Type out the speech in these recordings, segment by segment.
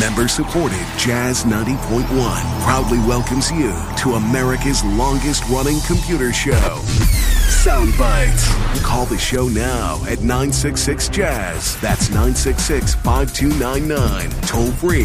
Member-supported Jazz 90.1 proudly welcomes you to America's longest-running computer show, Sound Bites. Call the show now at 966-JAZZ. That's 966-5299. Toll-free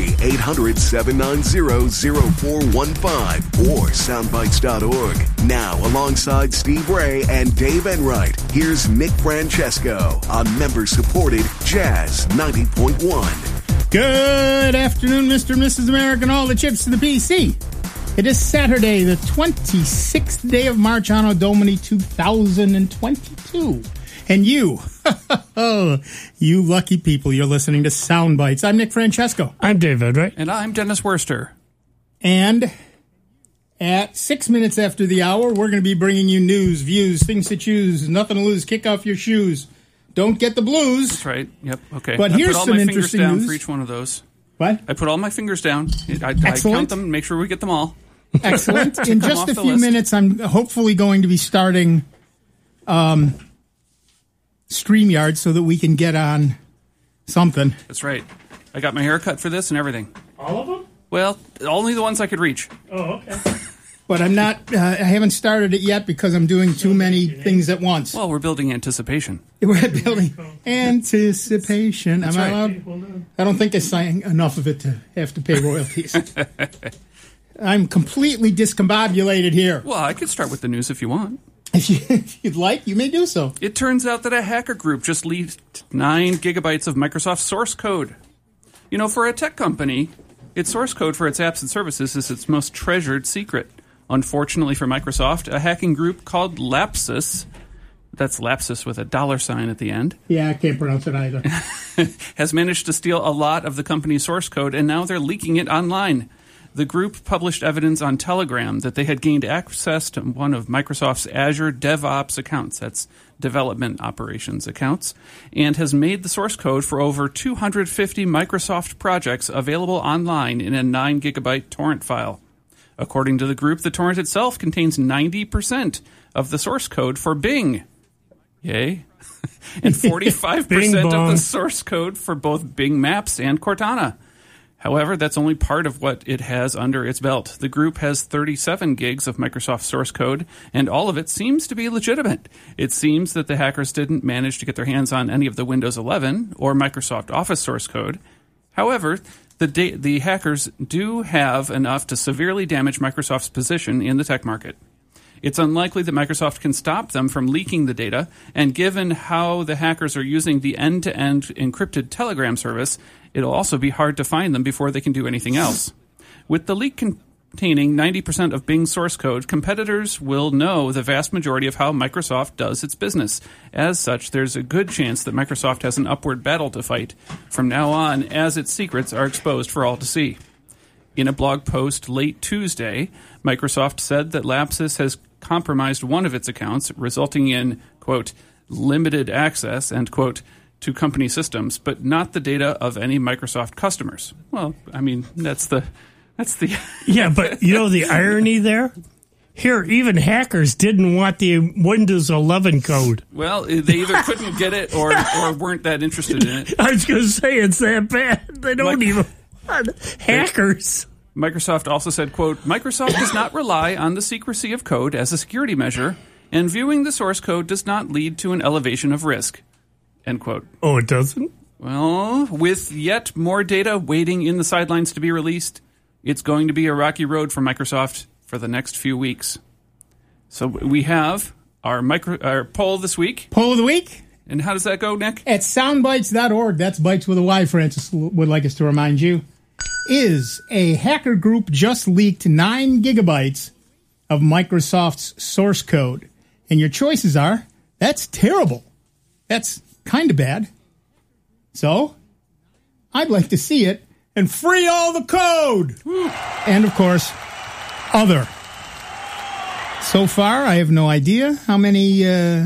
800-790-0415 or soundbites.org. Now, alongside Steve Ray and Dave Enright, here's Nick Francesco on member-supported Jazz 90.1. Good afternoon, Mr. and Mrs. America, and all the chips to the PC. It is Saturday, the 26th day of March, Anno Domini 2022. And you, you lucky people, you're listening to Sound Bites. I'm Nick Francesco. I'm David, right? And I'm Dennis Worster. And at 6 minutes after the hour, we're going to be bringing you news, views, things to choose, nothing to lose, kick off your shoes. Don't get the blues. That's right. Yep. Okay. But here's some interesting fingers down news for each one of those. What? I put all my fingers down. I count them and make sure we get them all. Excellent. In just a few minutes, I'm hopefully going to be starting StreamYard so that we can get on something. That's right. I got my hair cut for this and everything. All of them? Well, only the ones I could reach. Oh, okay. But I'm not, I haven't started it yet because I'm doing too many things at once. Well, we're building anticipation. We're building anticipation. That's Am I right. allowed? I don't think I sang enough of it to have to pay royalties. I'm completely discombobulated here. Well, I could start with the news if you want. If you'd like, you may do so. It turns out that a hacker group just leaked 9 gigabytes of Microsoft source code. You know, for a tech company, its source code for its apps and services is its most treasured secret. Unfortunately for Microsoft, a hacking group called Lapsus, that's Lapsus with a $sign at the end. Yeah, I can't pronounce it either. Has managed to steal a lot of the company's source code, and now they're leaking it online. The group published evidence on Telegram that they had gained access to one of Microsoft's Azure DevOps accounts, that's development operations accounts, and has made the source code for over 250 Microsoft projects available online in a 9 gigabyte torrent file. According to the group, the torrent itself contains 90% of the source code for Bing. Yay. And 45% of the source code for both Bing Maps and Cortana. However, that's only part of what it has under its belt. The group has 37 gigs of Microsoft source code, and all of it seems to be legitimate. It seems that the hackers didn't manage to get their hands on any of the Windows 11 or Microsoft Office source code. However, the hackers do have enough to severely damage Microsoft's position in the tech market. It's unlikely that Microsoft can stop them from leaking the data, and given how the hackers are using the end-to-end encrypted Telegram service, it'll also be hard to find them before they can do anything else. With the leak containing 90% of Bing's source code, competitors will know the vast majority of how Microsoft does its business. As such, there's a good chance that Microsoft has an upward battle to fight from now on as its secrets are exposed for all to see. In a blog post late Tuesday, Microsoft said that Lapsus has compromised one of its accounts, resulting in, quote, limited access, end quote, to company systems, but not the data of any Microsoft customers. Well, I mean, that's the Yeah, but you know the irony there? Here, even hackers didn't want the Windows 11 code. Well, they either couldn't get it or weren't that interested in it. I was going to say, it's that bad. They don't even want hackers. Microsoft also said, quote, Microsoft does not rely on the secrecy of code as a security measure, and viewing the source code does not lead to an elevation of risk, end quote. Oh, it doesn't? Well, with yet more data waiting in the sidelines to be released, it's going to be a rocky road for Microsoft for the next few weeks. So we have our poll this week. Poll of the week? And how does that go, Nick? At soundbites.org, that's bites with a Y, Francis would like us to remind you. Is a hacker group just leaked 9 gigabytes of Microsoft's source code? And your choices are, that's terrible. That's kind of bad. So, I'd like to see it and free all the code. And, of course, other. So far, I have no idea how many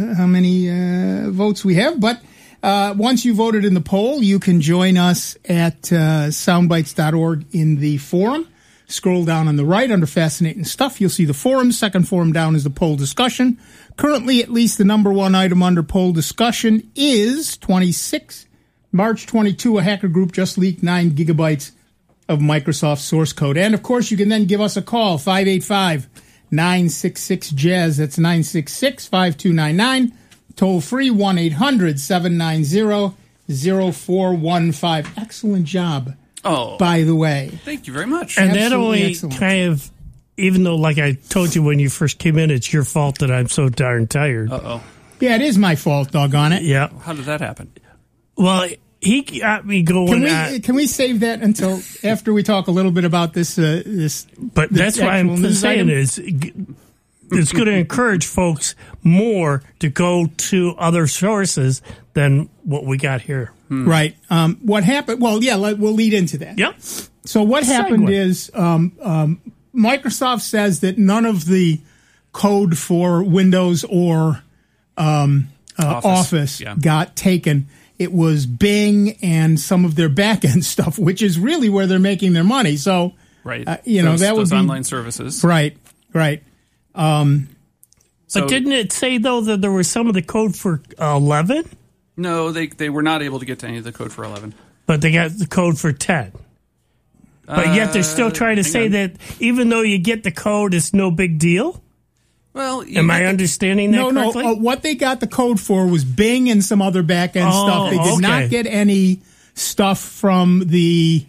votes we have, but once you voted in the poll, you can join us at soundbites.org in the forum. Scroll down on the right under Fascinating Stuff. You'll see the forum. Second forum down is the poll discussion. Currently, at least the number one item under poll discussion is 26. March 22, a hacker group just leaked 9 gigabytes of Microsoft source code. And, of course, you can then give us a call, 585-966-JAZZ. That's 966-5299. Toll free, 1-800-790-0415. Excellent job, by the way. Thank you very much. And Absolutely that only excellent. kind of, even though, like I told you when you first came in, it's your fault that I'm so darn tired. Uh-oh. Yeah, it is my fault, doggone it. Yeah. How did that happen? Well, he got me going. Can we save that until after we talk a little bit about this? But that's why actual I'm news saying item? is it's going to encourage folks more to go to other sources than what we got here. Right. What happened? Well, yeah, we'll lead into that. Yep. So what happened Segue. is Microsoft says that none of the code for Windows or Office Yeah. got taken. It was Bing and some of their back-end stuff, which is really where they're making their money. So, Right. that would those be online services. right. But didn't it say, though, that there was some of the code for 11? No, they were not able to get to any of the code for 11. But they got the code for 10. But yet they're still trying to hang say on. that even though you get the code, it's no big deal? Well, Am I understanding that correctly? No. What they got the code for was Bing and some other back-end stuff. They did not get any stuff from the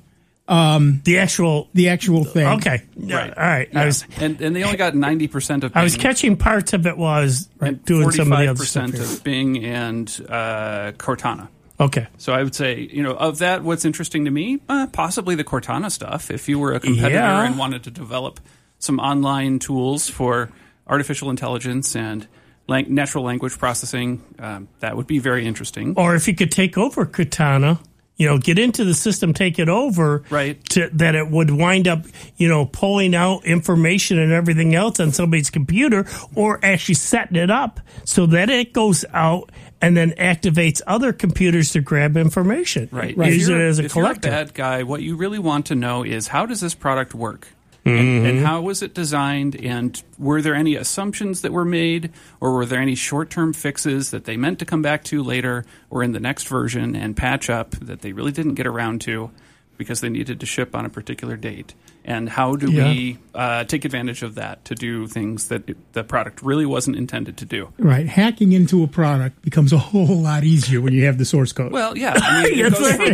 actual thing. Okay. Right. All right. Yeah. I and they only got 90% of Bing. was catching parts of it while I was and doing some of the other stuff 45% here. of Bing and Cortana. Okay. So I would say, of that, what's interesting to me, possibly the Cortana stuff. If you were a competitor Yeah. and wanted to develop some online tools for artificial intelligence and natural language processing, that would be very interesting. Or if you could take over Cortana, get into the system, take it over, Right. that it would wind up, pulling out information and everything else on somebody's computer, or actually setting it up so that it goes out and then activates other computers to grab information. Right. Use it If as a If collector. you're a bad guy, what you really want to know is how does this product work? Mm-hmm. And how was it designed? And were there any assumptions that were made? Or were there any short-term fixes that they meant to come back to later or in the next version and patch up that they really didn't get around to because they needed to ship on a particular date? And how do we take advantage of that to do things that the product really wasn't intended to do? Right. Hacking into a product becomes a whole lot easier when you have the source code. Well, yeah. I mean,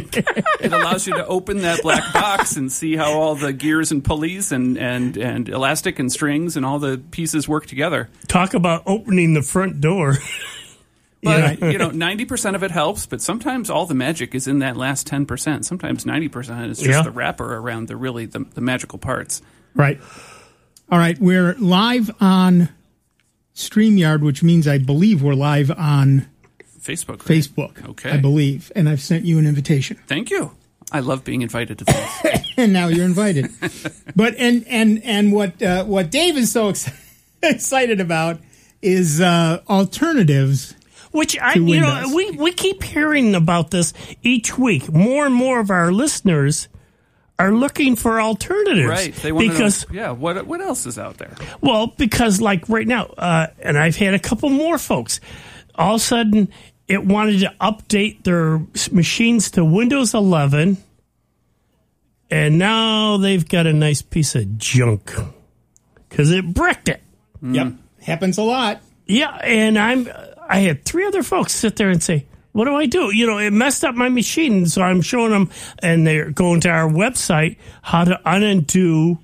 it allows you to open that black box and see how all the gears and pulleys and elastic and strings and all the pieces work together. Talk about opening the front door. But, 90% of it helps, but sometimes all the magic is in that last 10%. Sometimes 90% is just the wrapper around the magical parts. Right. All right. We're live on StreamYard, which means I believe we're live on Facebook. Right? Facebook. Okay. I believe. And I've sent you an invitation. Thank you. I love being invited to things. And now you're invited. But and what Dave is so excited about is alternatives. Which Windows. we keep hearing about this each week. More and more of our listeners are looking for alternatives. Right. They want to know, what else is out there? Well, because like right now, and I've had a couple more folks, all of a sudden it wanted to update their machines to Windows 11, and now they've got a nice piece of junk because it bricked it. Yep. Happens a lot. Yeah, and I had 3 other folks sit there and say, what do I do? It messed up my machine. So I'm showing them, and they're going to our website, how to undo,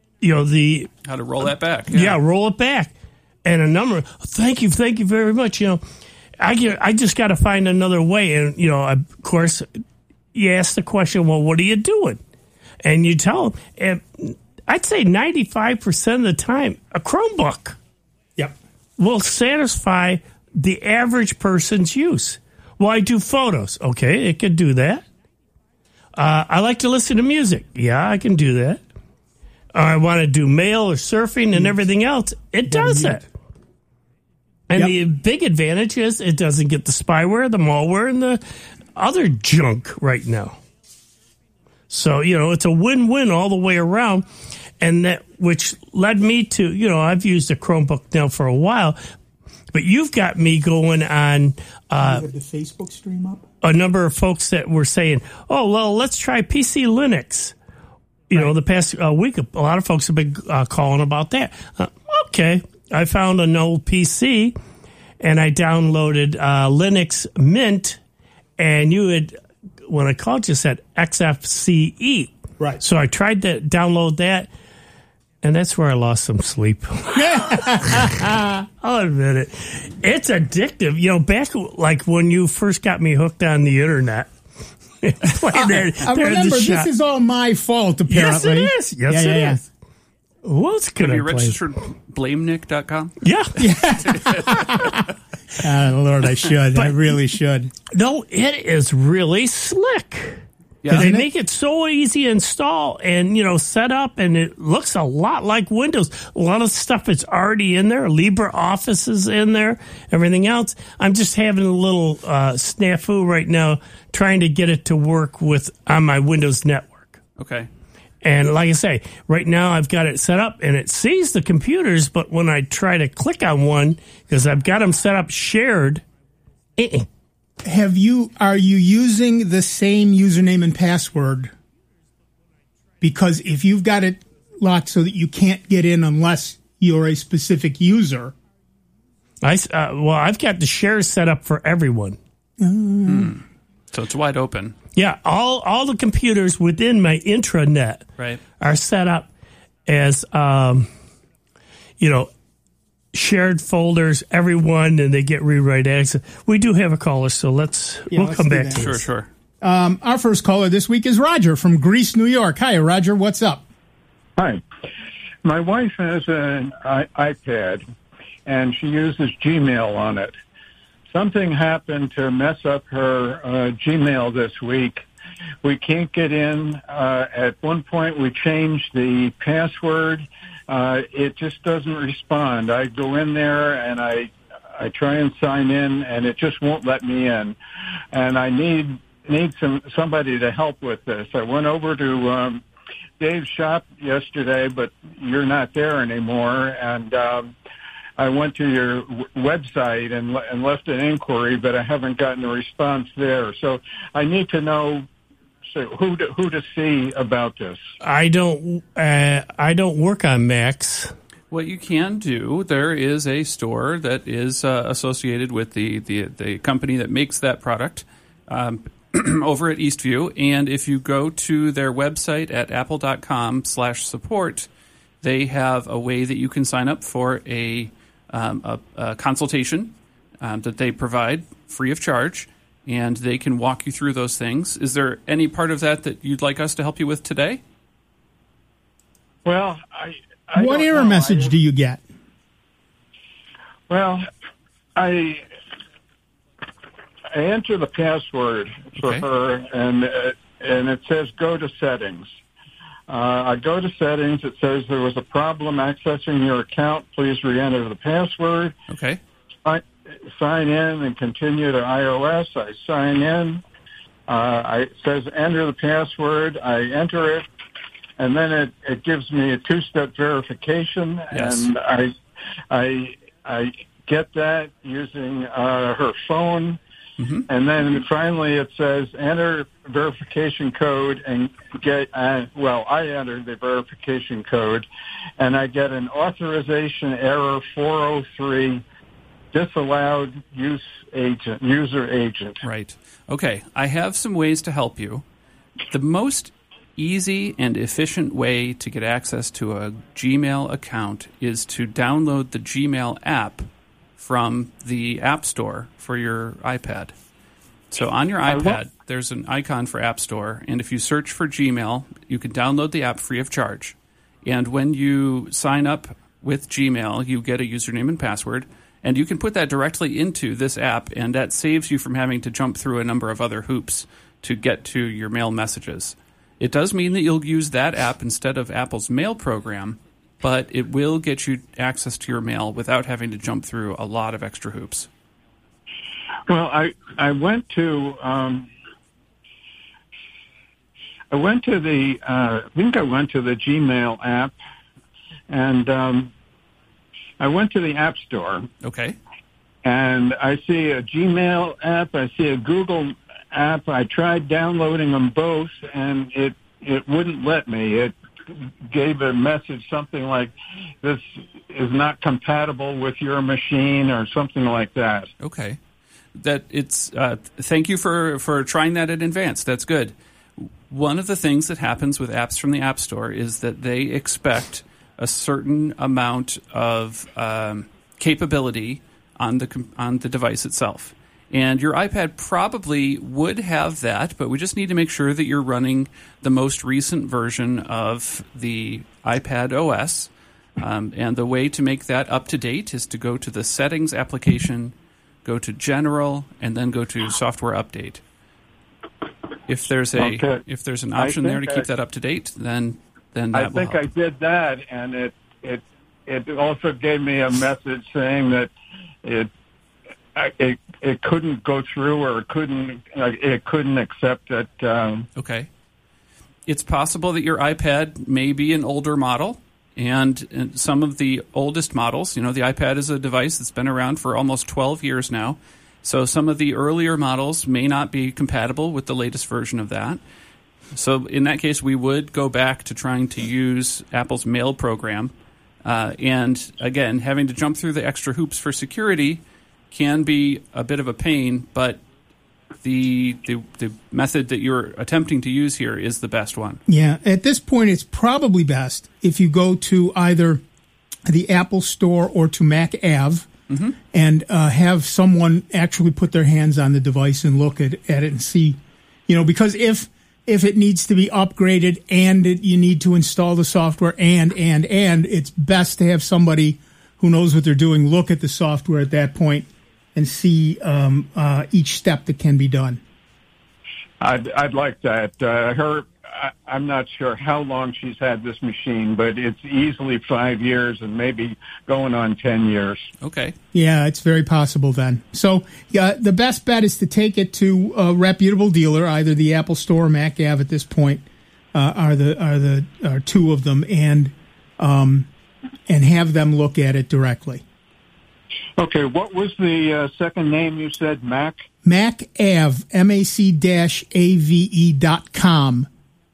How to roll that back. Yeah, roll it back. And a number, thank you very much. I just got to find another way. And, of course, you ask the question, well, what are you doing? And you tell them, and I'd say 95% of the time, a Chromebook Yep. will satisfy the average person's use. Well, I do photos. Okay, it can do that. I like to listen to music. Yeah, I can do that. I want to do mail or surfing and everything else. It does it. And the big advantage is it doesn't get the spyware, the malware, and the other junk right now. So, it's a win-win all the way around. And that, which led me to, I've used a Chromebook now for a while, but you've got me going on You have the Facebook stream up? a number of folks that were saying, oh, well, let's try PC Linux. You know, the past week, a lot of folks have been calling about that. Okay, I found an old PC, and I downloaded Linux Mint, and when I called, you said XFCE. Right. So I tried to download that, and that's where I lost some sleep. I'll admit it. It's addictive. You know, back like when you first got me hooked on the internet. Remember, this is all my fault, apparently. Yes, it is. Yes, it is. Who else could I Have you play? registered BlameNick.com? Yeah. Lord, I should. I really should. No, it is really slick. Yeah. They make it so easy to install and, you know, set up, and it looks a lot like Windows. A lot of stuff is already in there. LibreOffice is in there, everything else. I'm just having a little snafu right now trying to get it to work on my Windows network. Okay. And like I say, right now I've got it set up, and it sees the computers, but when I try to click on one, because I've got them set up shared, Are you using the same username and password? Because if you've got it locked so that you can't get in unless you're a specific user. I've got the shares set up for everyone. So it's wide open. Yeah, all the computers within my intranet are set up as, shared folders, everyone, and they get rewrite access. We do have a caller, so we'll come back to this. Sure. Our first caller this week is Roger from Greece, New York. Hi, Roger. What's up? Hi. My wife has an iPad, and she uses Gmail on it. Something happened to mess up her Gmail this week. We can't get in. At one point, we changed the password. It just doesn't respond. I go in there and I try and sign in, and it just won't let me in. And I need somebody to help with this. I went over to Dave's shop yesterday, but you're not there anymore. And I went to your website and left an inquiry, but I haven't gotten a response there. So I need to know who to see about this. I don't work on Macs. What you can do, there is a store that is associated with the company that makes that product over at Eastview. And if you go to their website at apple.com/support, they have a way that you can sign up for a consultation that they provide free of charge. And they can walk you through those things. Is there any part of that you'd like us to help you with today? Well, what error message do you get? Well, I enter the password for her, and it says go to settings. I go to settings. It says there was a problem accessing your account. Please re-enter the password. Okay. Sign in and continue to iOS. I sign in. It says enter the password. I enter it, and then it gives me a two-step verification, and I get that using her phone, and then finally it says enter verification code and get. I entered the verification code, and I get an authorization error 403. Disallowed user agent. Right. Okay. I have some ways to help you. The most easy and efficient way to get access to a Gmail account is to download the Gmail app from the App Store for your iPad. So on your iPad, there's an icon for App Store, and if you search for Gmail, you can download the app free of charge. And when you sign up with Gmail, you get a username and password. And you can put that directly into this app, and that saves you from having to jump through a number of other hoops to get to your mail messages. It does mean that you'll use that app instead of Apple's mail program, but it will get you access to your mail without having to jump through a lot of extra hoops. Well, I went to the Gmail app, and I went to the App Store. Okay. And I see a Gmail app. I see a Google app. I tried downloading them both, and it wouldn't let me. gave a message something like, "This is not compatible with your machine," or something like that. Okay. That it's thank you for trying that in advance. That's good. One of the things that happens with apps from the App Store is that they expect a certain amount of capability on the device itself. And your iPad probably would have that, but we just need to make sure that you're running the most recent version of the iPad OS. And the way to make that up to date is to go to the Settings application, go to General, and then go to Software Update. If there's an option there to keep that up to date, then that will help. I think I did that, and it also gave me a message saying that it couldn't go through, or it couldn't accept it. Okay, it's possible that your iPad may be an older model, and some of the oldest models. The iPad is a device that's been around for almost 12 years now. So some of the earlier models may not be compatible with the latest version of that. So in that case, we would go back to trying to use Apple's Mail program. And again, having to jump through the extra hoops for security can be a bit of a pain, but the method that you're attempting to use here is the best one. Yeah, at this point, it's probably best if you go to either the Apple Store or to Mac Ave. Mm-hmm. And have someone actually put their hands on the device and look at it and see, because if it needs to be upgraded and you need to install the software and it's best to have somebody who knows what they're doing look at the software at that point and see each step that can be done. I'd like that. I'm not sure how long she's had this machine, but it's easily 5 years and maybe going on 10 years. Okay. Yeah, it's very possible then. So the best bet is to take it to a reputable dealer, either the Apple Store or Mac Ave at this point are two of them, and have them look at it directly. Okay, what was the second name you said, Mac? Mac Ave, mac-ave.com.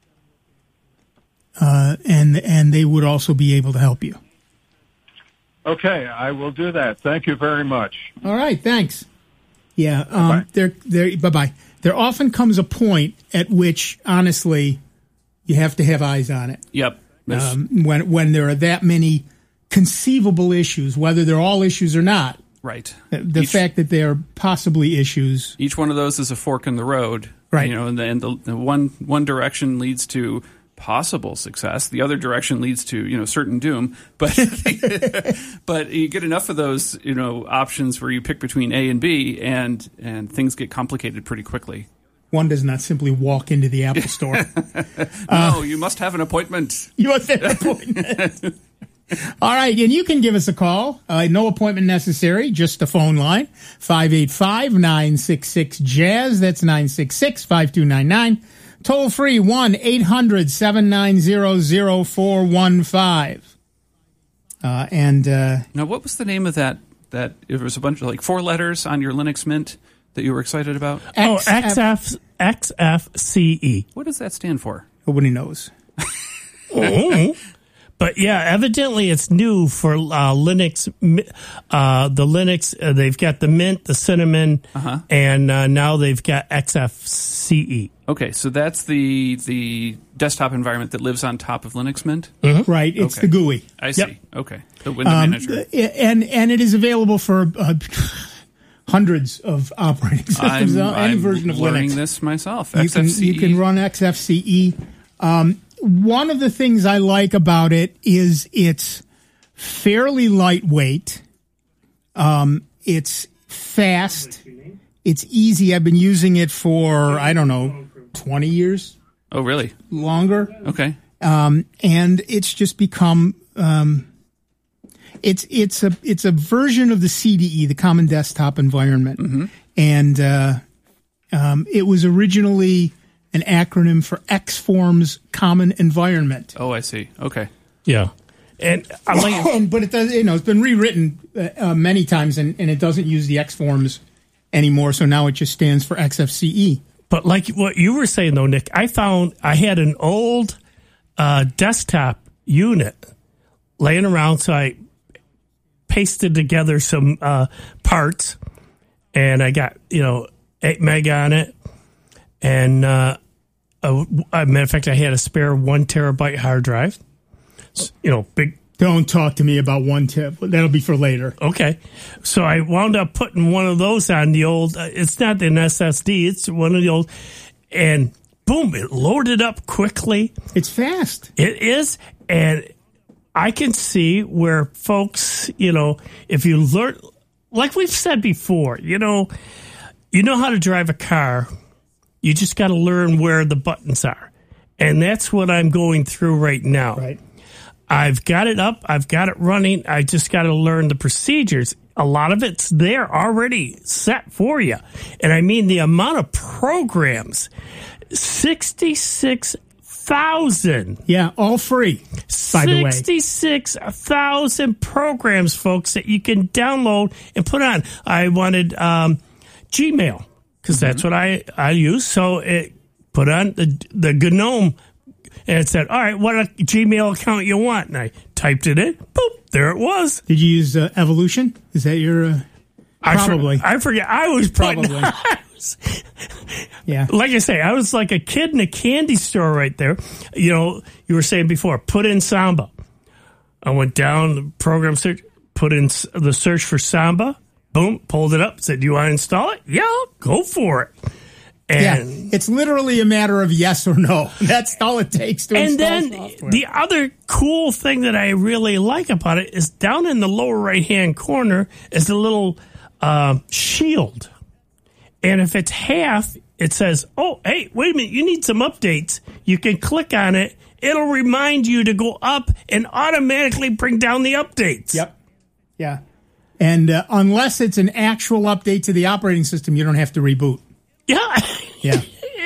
And they would also be able to help you. Okay, I will do that. Thank you very much. All right, thanks. Yeah, bye-bye. There often comes a point at which, honestly, you have to have eyes on it. Yep. When there are that many conceivable issues, whether they're all issues or not. Right. The fact that they are possibly issues. Each one of those is a fork in the road. Right. And the one direction leads to possible success. The other direction leads to, certain doom. But but you get enough of those, options where you pick between A and B, and things get complicated pretty quickly. One does not simply walk into the Apple Store. No, you must have an appointment. You must have an appointment. All right, and you can give us a call. No appointment necessary, just a phone line, 585-966-JAZZ. That's 966-5299. Toll free, 1-800-790-0415. Now, what was the name of that? It was a bunch of 4 letters on your Linux Mint that you were excited about? XFCE. What does that stand for? Nobody knows. Oh. But yeah, evidently it's new for Linux. The Linux, they've got the Mint, the Cinnamon, and now they've got XFCE. Okay, so that's the desktop environment that lives on top of Linux Mint? Mm-hmm. Right, it's the GUI. I see. Yep. Okay, the window manager. And it is available for hundreds of operating systems. Any version of Linux. I'm learning this myself. XFCE. You can run XFCE. One of the things I like about it is it's fairly lightweight. It's fast. It's easy. I've been using it for, 20 years. Oh, really? Longer. Okay. And it's just become, it's a version of the CDE, the Common Desktop Environment. Mm-hmm. And it was originally an acronym for Xforms Common Environment. Oh, I see. Okay. Yeah. And but it does, it's been rewritten many times, and it doesn't use the Xforms anymore, so now it just stands for XFCE. But like what you were saying, though, Nick, I had an old desktop unit laying around, so I pasted together some parts, and I got 8 meg on it, and matter of fact, I had a spare 1 terabyte hard drive. Big. Don't talk to me about 1 tip. That'll be for later. Okay, so I wound up putting one of those on the old. It's not an SSD; it's one of the old, and boom, it loaded up quickly. It's fast. It is, and I can see where folks, if you learn, like we've said before, you know how to drive a car. You just got to learn where the buttons are. And that's what I'm going through right now. Right. I've got it up. I've got it running. I just got to learn the procedures. A lot of it's there already set for you. And I mean the amount of programs, 66,000. Yeah, all free, by the way. 66,000 programs, folks, that you can download and put on. I wanted Gmail, because that's what I use. So it put on the GNOME, and it said, all right, what Gmail account you want? And I typed it in. Boop, there it was. Did you use Evolution? Is that your... Probably. I forget. I was Probably. Yeah. Like I say, I was like a kid in a candy store right there. You were saying before, put in Samba. I went down the program search, put in the search for Samba. Boom, pulled it up, said, do you want to install it? Yeah, go for it. And it's literally a matter of yes or no. That's all it takes to install software. And then the other cool thing that I really like about it is down in the lower right-hand corner is a little shield. And if it's half, it says, oh, hey, wait a minute, you need some updates. You can click on it. It'll remind you to go up and automatically bring down the updates. Yep. Yeah. And unless it's an actual update to the operating system, you don't have to reboot. Yeah. Yeah.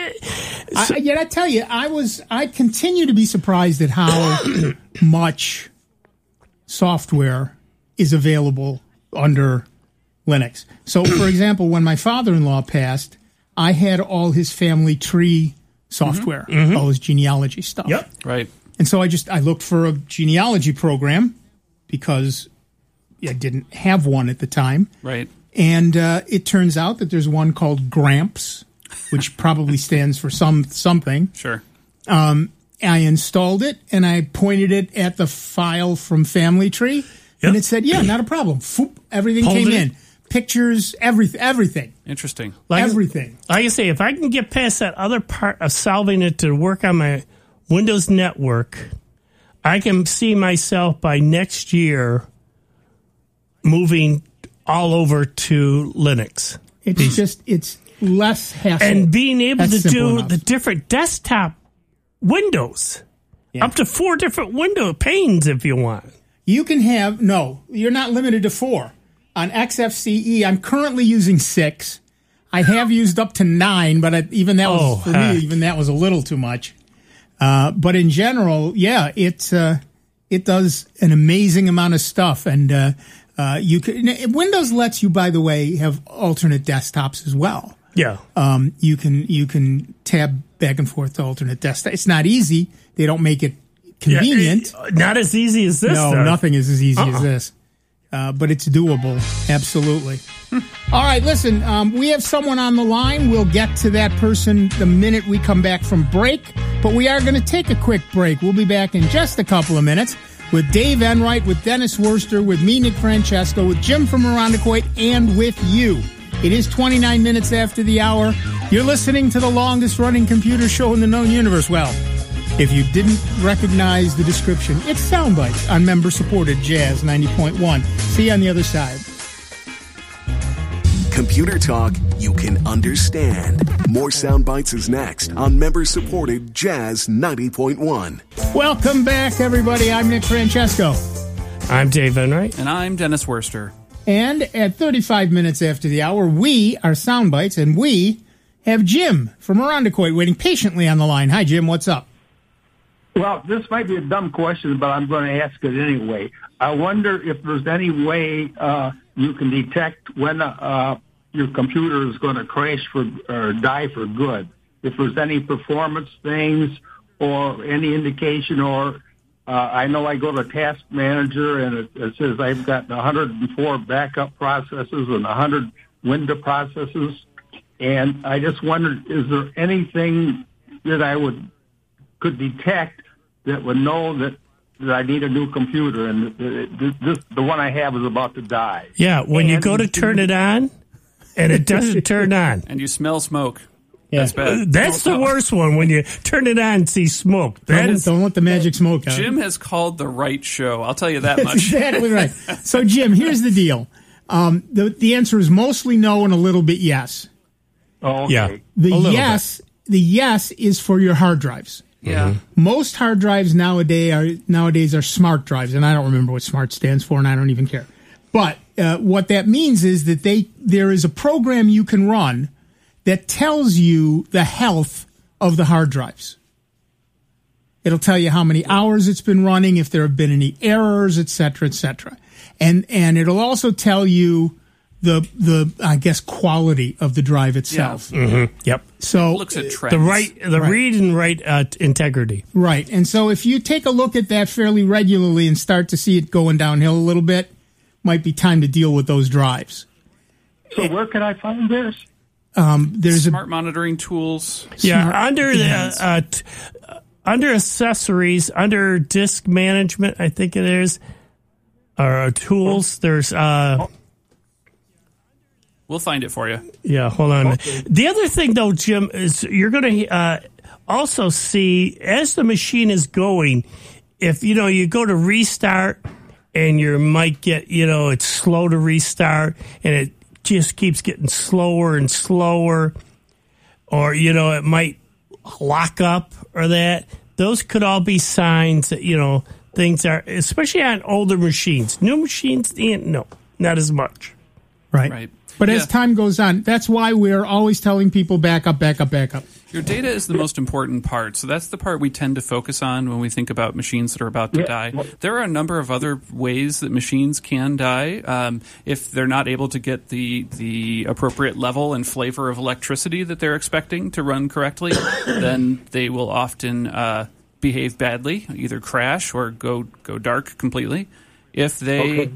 Yet I tell you, I continue to be surprised at how much software is available under Linux. So, for example, when my father-in-law passed, I had all his family tree software, all his genealogy stuff. Yep. Right. And so I looked for a genealogy program because I didn't have one at the time. Right. And it turns out that there's one called Gramps, which probably stands for something. Sure. I installed it, and I pointed it at the file from Family Tree, and it said, yeah, not a problem. Foop, everything came in. Pictures, everything. Interesting. Everything. Like I say, if I can get past that other part of solving it to work on my Windows network, I can see myself by next year moving all over to Linux. It's less hassle. And being able That's to do enough. the different desktop windows. Yeah. Up to 4 different window panes if you want. You can have, you're not limited to 4. On XFCE, I'm currently using 6. I have used up to 9, but even that was a little too much. But in general, it does an amazing amount of stuff, and Windows lets you, by the way, have alternate desktops as well. Yeah. You can tab back and forth to alternate desktop. It's not easy. They don't make it convenient. Not as easy as this. No, nothing is as easy as this. But it's doable. Absolutely. All right, listen, we have someone on the line. We'll get to that person the minute we come back from break. But we are going to take a quick break. We'll be back in just a couple of minutes with Dave Enright, with Dennis Worster, with me, Nick Francesco, with Jim from Irondequoit, and with you. It is 29 minutes after the hour. You're listening to the longest-running computer show in the known universe. Well, if you didn't recognize the description, it's Soundbites on member-supported Jazz 90.1. See you on the other side. Computer talk you can understand. More Soundbites is next on member-supported Jazz 90.1. Welcome back, everybody. I'm Nick Francesco. I'm Dave Enright. And I'm Dennis Worster. And at 35 minutes after the hour, we are Soundbites, and we have Jim from Irondequoit waiting patiently on the line. Hi, Jim. What's up? Well, this might be a dumb question, but I'm going to ask it anyway. I wonder if there's any way you can detect when your computer is going to crash or die for good. If there's any performance things or any indication, or I know I go to Task Manager and it says I've got 104 backup processes and 100 window processes, and I just wondered, is there anything that I could detect that would know that I need a new computer, and the one I have is about to die? Yeah, when you go to turn it on, and it doesn't turn on. And you smell smoke. Yeah. That's bad. That's the worst one, when you turn it on and see smoke. Don't let the magic smoke out. Jim has called the right show. I'll tell you that That's much. exactly right. So, Jim, here's the deal. The answer is mostly no and a little bit yes. Oh, okay. Yeah. The yes is for your hard drives. Yeah. Most hard drives nowadays are smart drives, and I don't remember what smart stands for, and I don't even care. But what that means is that there is a program you can run that tells you the health of the hard drives. It'll tell you how many hours it's been running, if there have been any errors, et cetera, et cetera. And it'll also tell you the I guess quality of the drive itself. Yeah. Mm-hmm. Yep. So It looks at trends. The read and write integrity. right. And so if you take a look at that fairly regularly and start to see it going downhill a little bit, might be time to deal with those drives. So where can I find this? There's Smart monitoring tools. Yeah, Smart under accessories, under disk management, I think it is, or tools. There's We'll find it for you. yeah. Hold on. Okay. The other thing, though, Jim, is you're going to also see as the machine is going. If you go to restart and you might get it's slow to restart and it just keeps getting slower and slower, or it might lock up or that. Those could all be signs that things are, especially on older machines. New machines, no, not as much. right. But as time goes on, that's why we're always telling people back up. Your data is the most important part. So that's the part we tend to focus on when we think about machines that are about to die. There are a number of other ways that machines can die. If they're not able to get the appropriate level and flavor of electricity that they're expecting to run correctly, then they will often behave badly, either crash or go dark completely. If they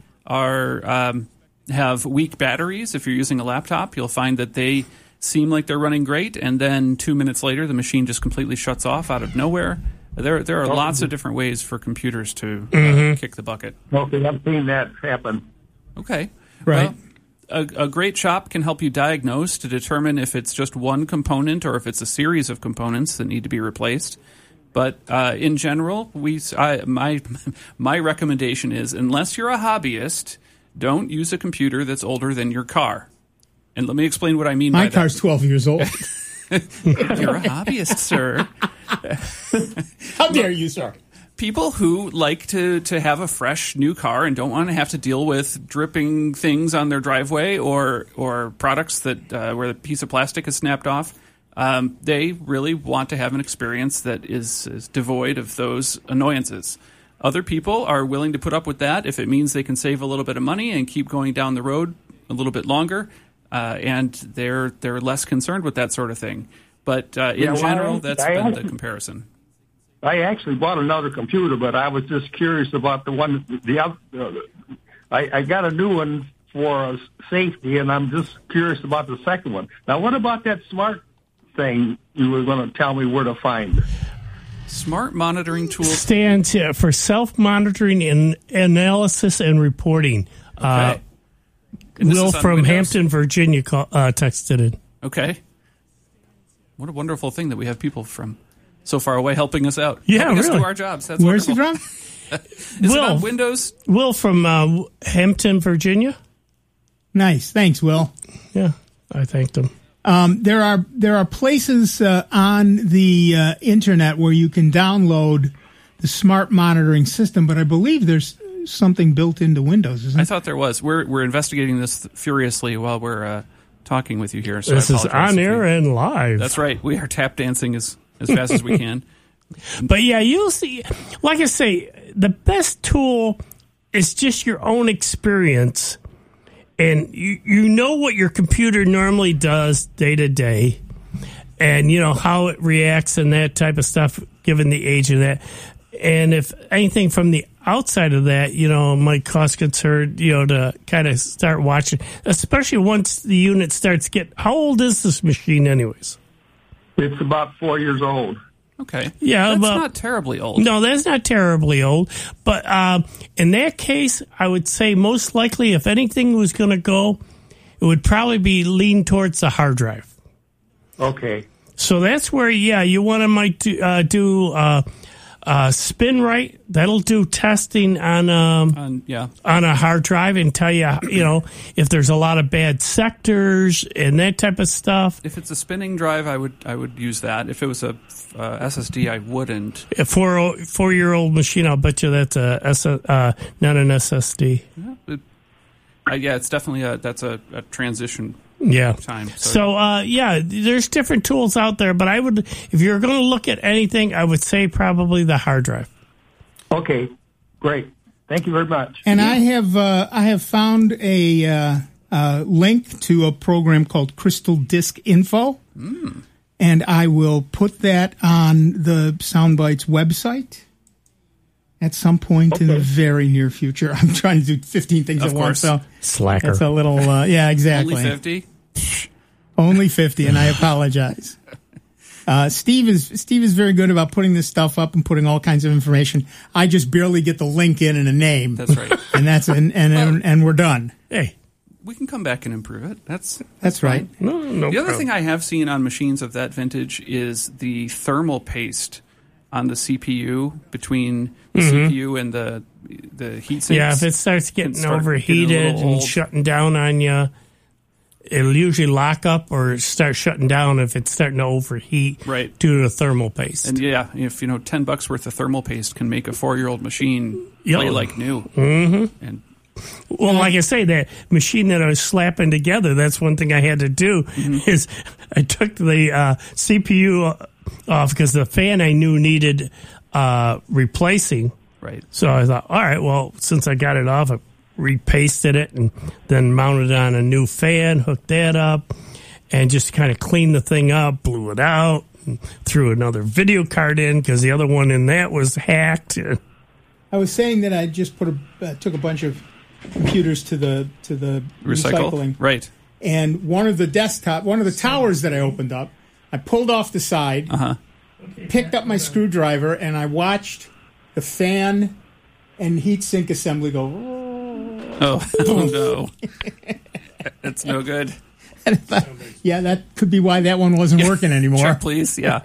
have weak batteries, if you're using a laptop, you'll find that they seem like they're running great, and then 2 minutes later, the machine just completely shuts off out of nowhere. There are lots of different ways for computers to kick the bucket. Okay, I've seen that happen. Okay. Right. Well, a great shop can help you diagnose to determine if it's just one component or if it's a series of components that need to be replaced. But in general, my recommendation is, unless you're a hobbyist, don't use a computer that's older than your car. And let me explain what I mean by that. My car's 12 years old. You're a hobbyist, sir. How dare you, sir? People who like to have a fresh new car and don't want to have to deal with dripping things on their driveway or products that where a piece of plastic is snapped off, they really want to have an experience that is devoid of those annoyances. Other people are willing to put up with that if it means they can save a little bit of money and keep going down the road a little bit longer, and they're less concerned with that sort of thing. But in general, that's been the comparison. I actually bought another computer, but I was just curious about the one. I got a new one for safety, and I'm just curious about the second one. Now, what about that smart thing you were going to tell me where to find? Smart monitoring tools stands for self-monitoring and analysis and reporting. Okay. Will from Windows? Hampton, Virginia, texted in. Okay. What a wonderful thing that we have people from so far away helping us out. Yeah, helping really. us do our jobs. That's Where's wonderful. he from? Is it on Windows? Will from Hampton, Virginia. Nice. Thanks, Will. Yeah, I thanked him. There are places on the internet where you can download the smart monitoring system, but I believe there's something built into Windows, isn't it? I thought there was. We're investigating this furiously while we're talking with you here. So this is on air and live. That's right. We are tap dancing as fast as we can. But yeah, you'll see. Like I say, the best tool is just your own experience. And you know what your computer normally does day to day. and how it reacts and that type of stuff, given the age of that. And if anything from the outside of that, might cause concern, to kind of start watching, especially once the unit starts how old is this machine anyways? It's about 4 years old. Okay. Yeah, that's not terribly old. No, that's not terribly old. But in that case, I would say most likely, if anything was going to go, it would probably be lean towards the hard drive. Okay. So that's where, you want to might do spin right. That'll do testing on a hard drive and tell you, if there's a lot of bad sectors and that type of stuff. If it's a spinning drive, I would use that. If it was a SSD, I wouldn't. A 4-year-old machine, I'll bet you that's not an SSD. It's definitely that's a transition. Yeah. Time. So there's different tools out there, but if you're going to look at anything, I would say probably the hard drive. Okay, great. Thank you very much. And I have found a link to a program called Crystal Disk Info, and I will put that on the Soundbites website at some point in the very near future. I'm trying to do 15 things at once, so slacker. It's a little, exactly. Only 50? Only 50, and I apologize. Steve is very good about putting this stuff up and putting all kinds of information. I just barely get the link in and a name. That's right. And we're done. Hey, we can come back and improve it. That's right. No the other thing I have seen on machines of that vintage is the thermal paste on the CPU between the CPU and the heat sinks. Yeah, if it starts getting overheated and shutting down on you, it'll usually lock up or start shutting down if it's starting to overheat due to the thermal paste. And if $10 worth of thermal paste can make a 4-year-old machine play like new. Mm-hmm. And well, like I say, that machine that I was slapping together, that's one thing I had to do is I took the CPU off because the fan I knew needed replacing. Right. So I thought, all right, well, since I got it off, I repasted it and then mounted on a new fan, hooked that up, and just kind of cleaned the thing up, blew it out, and threw another video card in because the other one in that was hacked. I was saying that I just took a bunch of computers to the recycling. Right. And one of the towers that I opened up, I pulled off the side, picked up my screwdriver, and I watched the fan and heatsink assembly go. Oh no. That's no good. And I thought, that could be why that one wasn't working anymore. Sure, please. Yeah.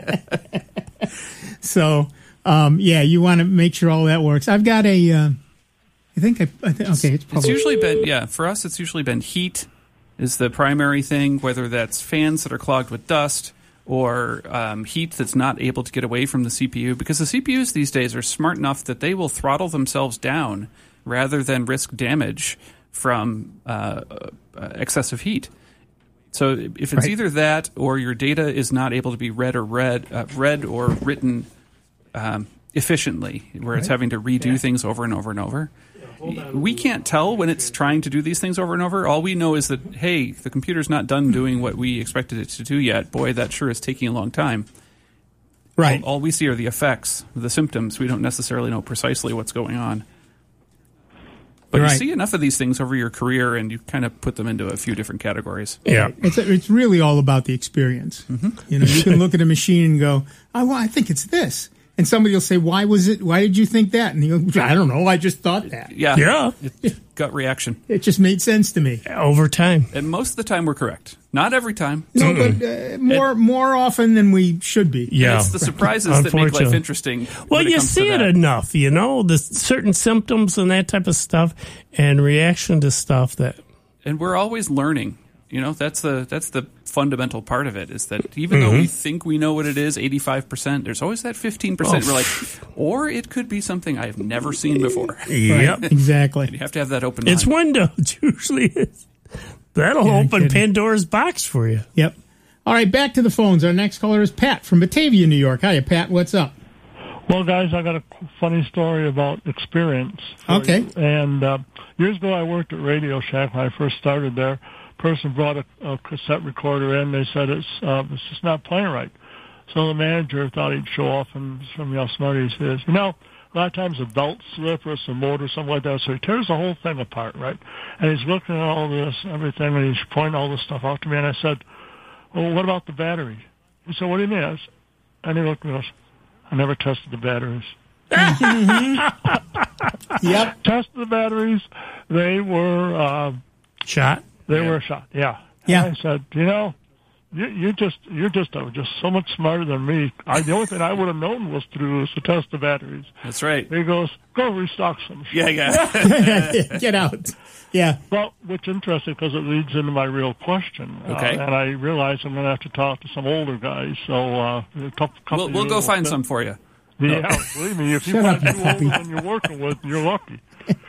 So, you want to make sure all that works. I've got it's probably. It's usually been, for us, it's usually been heat is the primary thing, whether that's fans that are clogged with dust or heat that's not able to get away from the CPU, because the CPUs these days are smart enough that they will throttle themselves down rather than risk damage from excessive heat. So if it's either that or your data is not able to be read or written efficiently, where it's having to redo things over and over and over. We can't tell when it's trying to do these things over and over. All we know is that, hey, the computer's not done doing what we expected it to do yet. Boy, that sure is taking a long time. Right. All we see are the effects, the symptoms. We don't necessarily know precisely what's going on. But you see enough of these things over your career, and you kind of put them into a few different categories. Yeah. It's really all about the experience. Mm-hmm. You can look at a machine and go, I think it's this. And somebody will say, why did you think that? And you go, I don't know, I just thought that. Yeah. Gut reaction. It just made sense to me. Over time. And most of the time we're correct. Not every time. No, but more often than we should be. Yeah. And it's the surprises that make life interesting. Well, you see it enough, the certain symptoms and that type of stuff and reaction to stuff that. And we're always learning. That's the fundamental part of it, is that even though we think we know what it is, 85%, there's always that 15%. We're like, or it could be something I've never seen before. Yep, exactly. And you have to have that open mind. It's Windows, usually. That'll open Pandora's box for you. Yep. All right, back to the phones. Our next caller is Pat from Batavia, New York. Hiya, Pat. What's up? Well, guys, I got a funny story about experience. Okay. And years ago, I worked at Radio Shack when I first started there. person brought a cassette recorder in. They said it's just not playing right. So the manager thought he'd show off, and somebody else smart. He says, a lot of times a belt slip or some motor, something like that. So he tears the whole thing apart, right? And he's looking at all this, everything, and he's pointing all this stuff out to me. And I said, well, what about the batteries? He said, what do you mean? And he looked at me and goes, I never tested the batteries. Yep. Tested the batteries. They were Shot? They were shot, yeah. Yeah. And I said, you're just so much smarter than me. The only thing I would have known was to test the batteries. That's right. He goes, go restock some. Yeah. Get out. Yeah. Well, which is interesting because it leads into my real question. Okay. And I realize I'm going to have to talk to some older guys. So We'll go find some for you. Yeah, believe me, if you find two older than you're working with, you're lucky.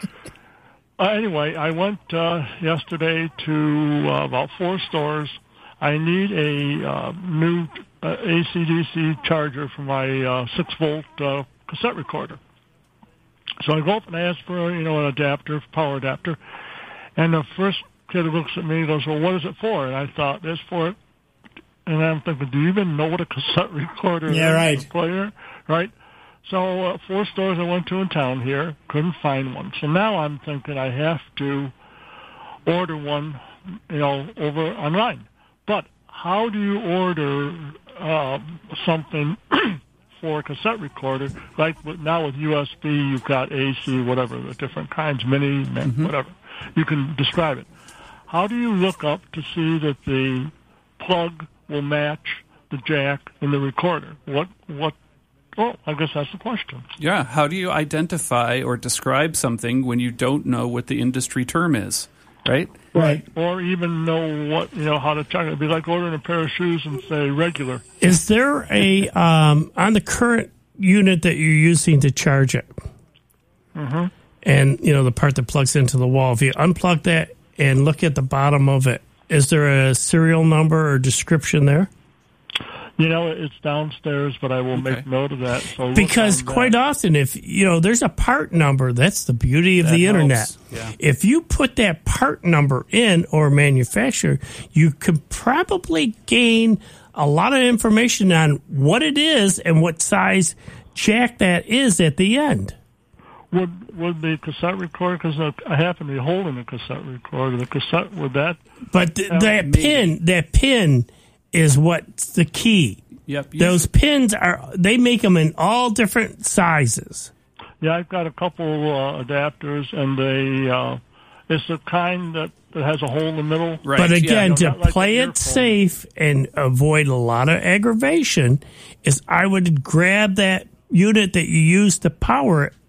Anyway, I went yesterday to about 4 stores. I need a new AC/DC charger for my 6-volt cassette recorder. So I go up and ask for an adapter, power adapter, and the first kid who looks at me goes, "Well, what is it for?" And I thought, "It's for it." And I'm thinking, do you even know what a cassette recorder is? Yeah, right. A player, right? So 4 stores I went to in town here, couldn't find one. So now I'm thinking I have to order one, over online. But how do you order something for a cassette recorder? Like now with USB, you've got AC, whatever, the different kinds, mini, whatever. You can describe it. How do you look up to see that the plug will match the jack in the recorder? Well, I guess that's the question. Yeah. How do you identify or describe something when you don't know what the industry term is, right? Right. Or even know how to check it. It'd be like ordering a pair of shoes and say regular. Is there a, on the current unit that you're using to charge it, and, the part that plugs into the wall, if you unplug that and look at the bottom of it, is there a serial number or description there? It's downstairs, but I will make note of that. So because quite often, if there's a part number, that's the beauty of the internet. Yeah. If you put that part number in or manufacturer, you could probably gain a lot of information on what it is and what size jack that is at the end. Would the cassette recorder, because I happen to be holding a cassette recorder, the cassette, would that... But that pin is what's the key. Yep. Those pins they make them in all different sizes. Yeah, I've got a couple adapters, and it's the kind that has a hole in the middle. Right. But again, to like play it safe and avoid a lot of aggravation, is I would grab that unit that you use to power it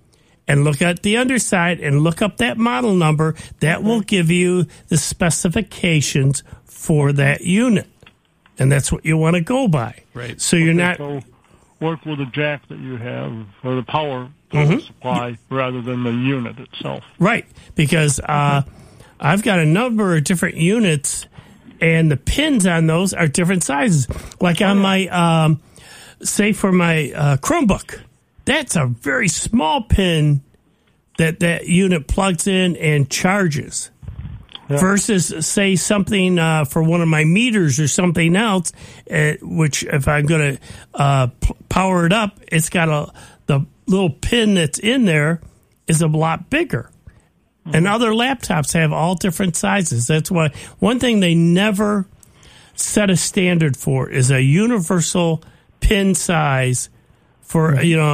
and look at the underside and look up that model number. That will give you the specifications for that unit. And that's what you want to go by. Right. So you're not... So work with the jack that you have, or the power supply, rather than the unit itself. Right. Because I've got a number of different units, and the pins on those are different sizes. Like on my, say for my Chromebook, that's a very small pin that unit plugs in and charges. Yeah. Versus, say, something for one of my meters or something else, which if I'm going to power it up, it's got the little pin that's in there is a lot bigger. Mm-hmm. And other laptops have all different sizes. That's why one thing they never set a standard for is a universal pin size for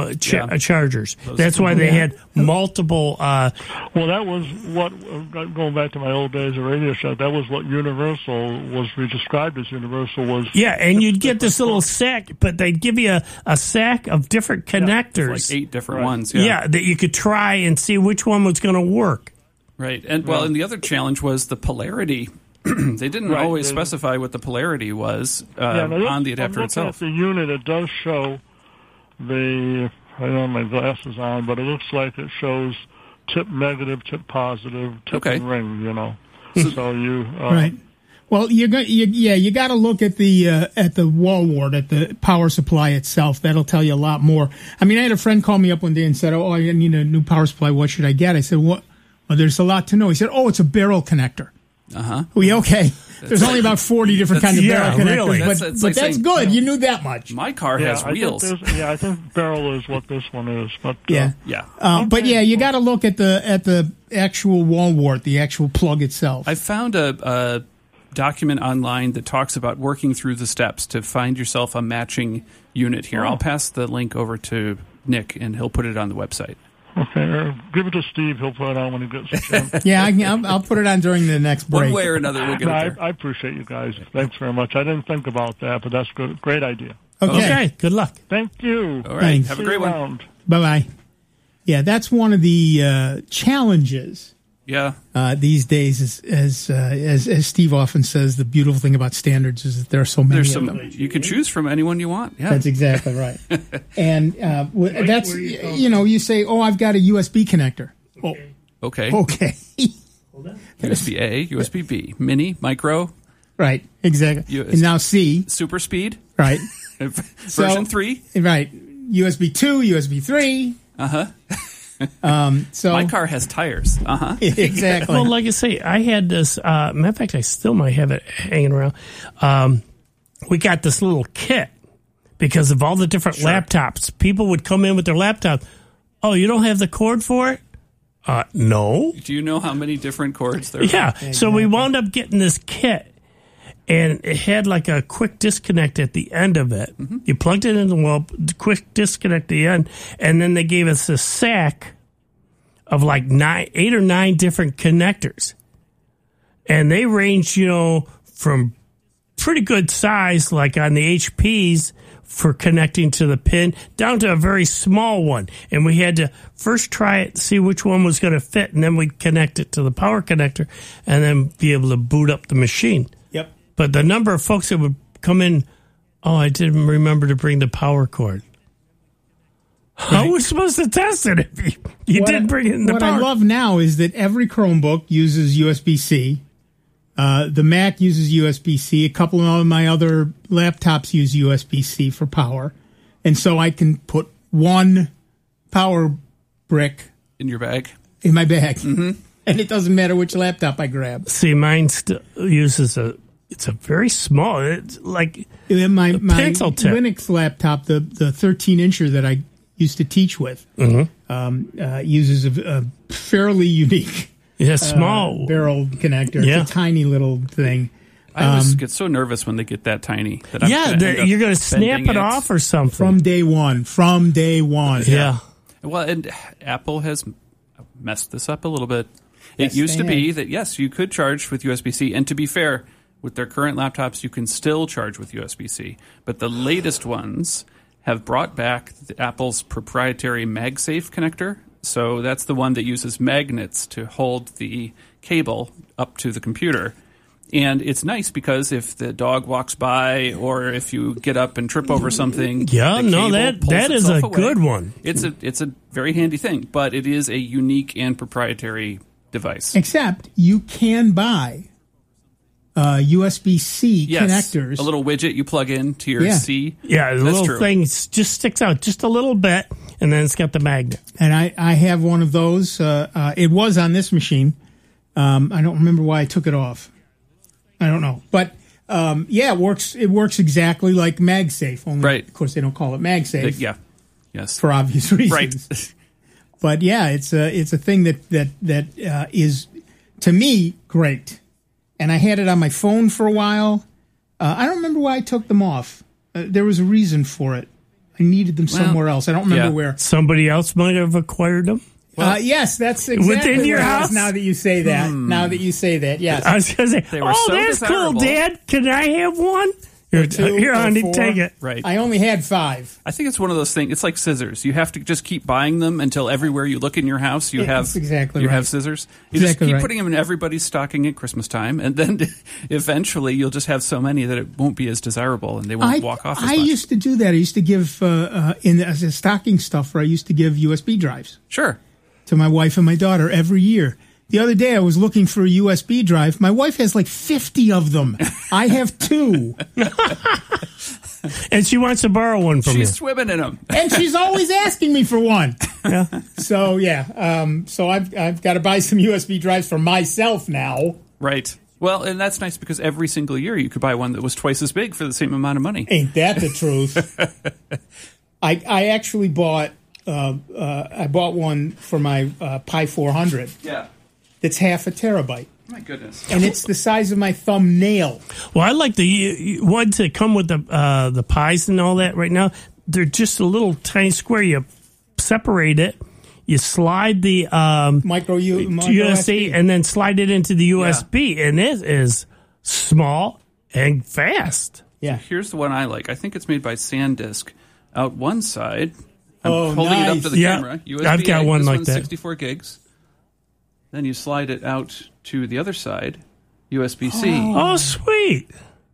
chargers. That's why they had multiple. Well, that was what, going back to my old days of Radio Shack, that was what Universal was described as. Universal was. Yeah, and you'd get this little sack, but they'd give you a sack of different connectors, like 8 different ones. Yeah, that you could try and see which one was going to work. Right, and and the other challenge was the polarity. They didn't always specify what the polarity was on the adapter itself. At the unit, it does show. I don't have my glasses on, but it looks like it shows tip negative, tip positive, tip and ring. So you right. Well, you got to look at the wall wart, at the power supply itself. That'll tell you a lot more. I mean, I had a friend call me up one day and said, "Oh, I need a new power supply. What should I get?" I said, "What? Well, there's a lot to know." He said, "Oh, it's a barrel connector." Okay. There's only about 40 different kinds of barrel connectors, really. but That's that's saying, good. You knew that much. My car has wheels. I think barrel is what this one is. But Yeah. But yeah, you got to look at the actual wall wart, the actual plug itself. I found a document online that talks about working through the steps to find yourself a matching unit here. I'll pass the link over to Nick, and he'll put it on the website. Okay, or give it to Steve. He'll put it on when he gets a chance. Yeah, I'll put it on during the next break. One way or another, we'll get it there. I appreciate you guys. Thanks very much. I didn't think about that, but that's good. Great idea. Okay. Good luck. Thank you. All right. Thanks. Have a great one. Around. Bye-bye. Yeah, that's one of the challenges Yeah. these days. As Steve often says, the beautiful thing about standards is that there are so many There's of some. them. You can choose from anyone you want. Yeah. That's exactly right. And that's, you say, oh, I've got a USB connector. Okay. Okay. USB A, USB B, mini, micro, Right, exactly. USB. And now C, super speed, right. version 3. Right. USB 2, USB 3. So My car has tires. exactly. Well, like I say, I had this. Matter of fact, I still might have it hanging around. We got this little kit because of all the different laptops. People would come in with their laptop. Oh, you don't have the cord for it? No. Do you know how many different cords there are? Yeah. So we wound up getting this kit, and it had like a quick disconnect at the end of it. Mm-hmm. You plugged it in the wall, quick disconnect at the end, and then they gave us a sack of like 8 or 9 different connectors. And they ranged, from pretty good size, like on the HPs for connecting to the pin, down to a very small one. And we had to first try it, see which one was going to fit, and then we'd connect it to the power connector and then be able to boot up the machine. Yep. But the number of folks that would come in, oh, I didn't remember to bring the power cord. How are we supposed to test it if you didn't bring it in the What power? I love now is that every Chromebook uses USB-C. The Mac uses USB-C. A couple of my other laptops use USB-C for power. And so I can put one power brick In your bag. in my bag. Mm-hmm. And it doesn't matter which laptop I grab. See, mine still uses it's a very small, it's like My pencil tip. Linux laptop, the 13-incher that I used to teach with, uses a fairly unique small. barrel connector. Yeah. It's a tiny little thing. I always get so nervous when they get that tiny. That I'm gonna end up You're going to snap bending it off or something. From day one. Yeah. Well, and Apple has messed this up a little bit. Yes, It used they to be have. that, yes, you could charge with USB-C. And to be fair, with their current laptops, you can still charge with USB-C. But the latest ones have brought back Apple's proprietary MagSafe connector. So that's the one that uses magnets to hold the cable up to the computer. And it's nice because if the dog walks by or if you get up and trip over something, Yeah, the no, cable pulls that is itself a away. good one. It's a very handy thing, but it is a unique and proprietary device. Except you can buy USB-C Yes, connectors. a little widget you plug in to your Yeah. C. Yeah, the That's little true. thing just sticks out just a little bit, and then it's got the magnet. And I have one of those. It was on this machine. I don't remember why I took it off. I don't know. But, it works exactly like MagSafe. Only, Right. Of course, they don't call it MagSafe Yeah. Yes. for obvious reasons. Right. But, yeah, it's a thing that is, to me, great. And I had it on my phone for a while. I don't remember why I took them off. There was a reason for it. I needed them somewhere else. I don't remember yeah. where. Somebody else might have acquired them. Yes, that's exactly Within your what it house? is now that you say that. Now that you say that, yes. I was going to say, They were so that's cool, desirable. Dad. Can I have one? two Here, or honey, four. take it. Right. I only had 5. I think it's one of those things. It's like scissors. You have to just keep buying them until everywhere you look in your house, you have That's exactly you right. have scissors. You Exactly just keep right. putting them in everybody's stocking at Christmas time, and then eventually you'll just have so many that it won't be as desirable, and they won't walk off as I much. used to do that. I used to give, as a stocking stuffer, I used to give USB drives Sure. to my wife and my daughter every year. The other day I was looking for a USB drive. My wife has like 50 of them. I have 2. And she wants to borrow one from She's you. swimming in them. And she's always asking me for one. So, so I've got to buy some USB drives for myself now. Right. Well, and that's nice because every single year you could buy one that was twice as big for the same amount of money. Ain't that the truth? I actually bought one for my Pi 400. Yeah. That's half a terabyte. My goodness. And it's the size of my thumbnail. Well, I like the ones that come with the pies and all that right now. They're just a little tiny square. You separate it. You slide the micro USB and then slide it into the USB. And it is small and fast. Yeah. Here's the one I like. I think it's made by SanDisk. Out one side, I'm holding nice. it up to the camera. USB-A, I've got one this like one's that. 64 gigs. Then you slide it out to the other side, USB-C. Oh, sweet.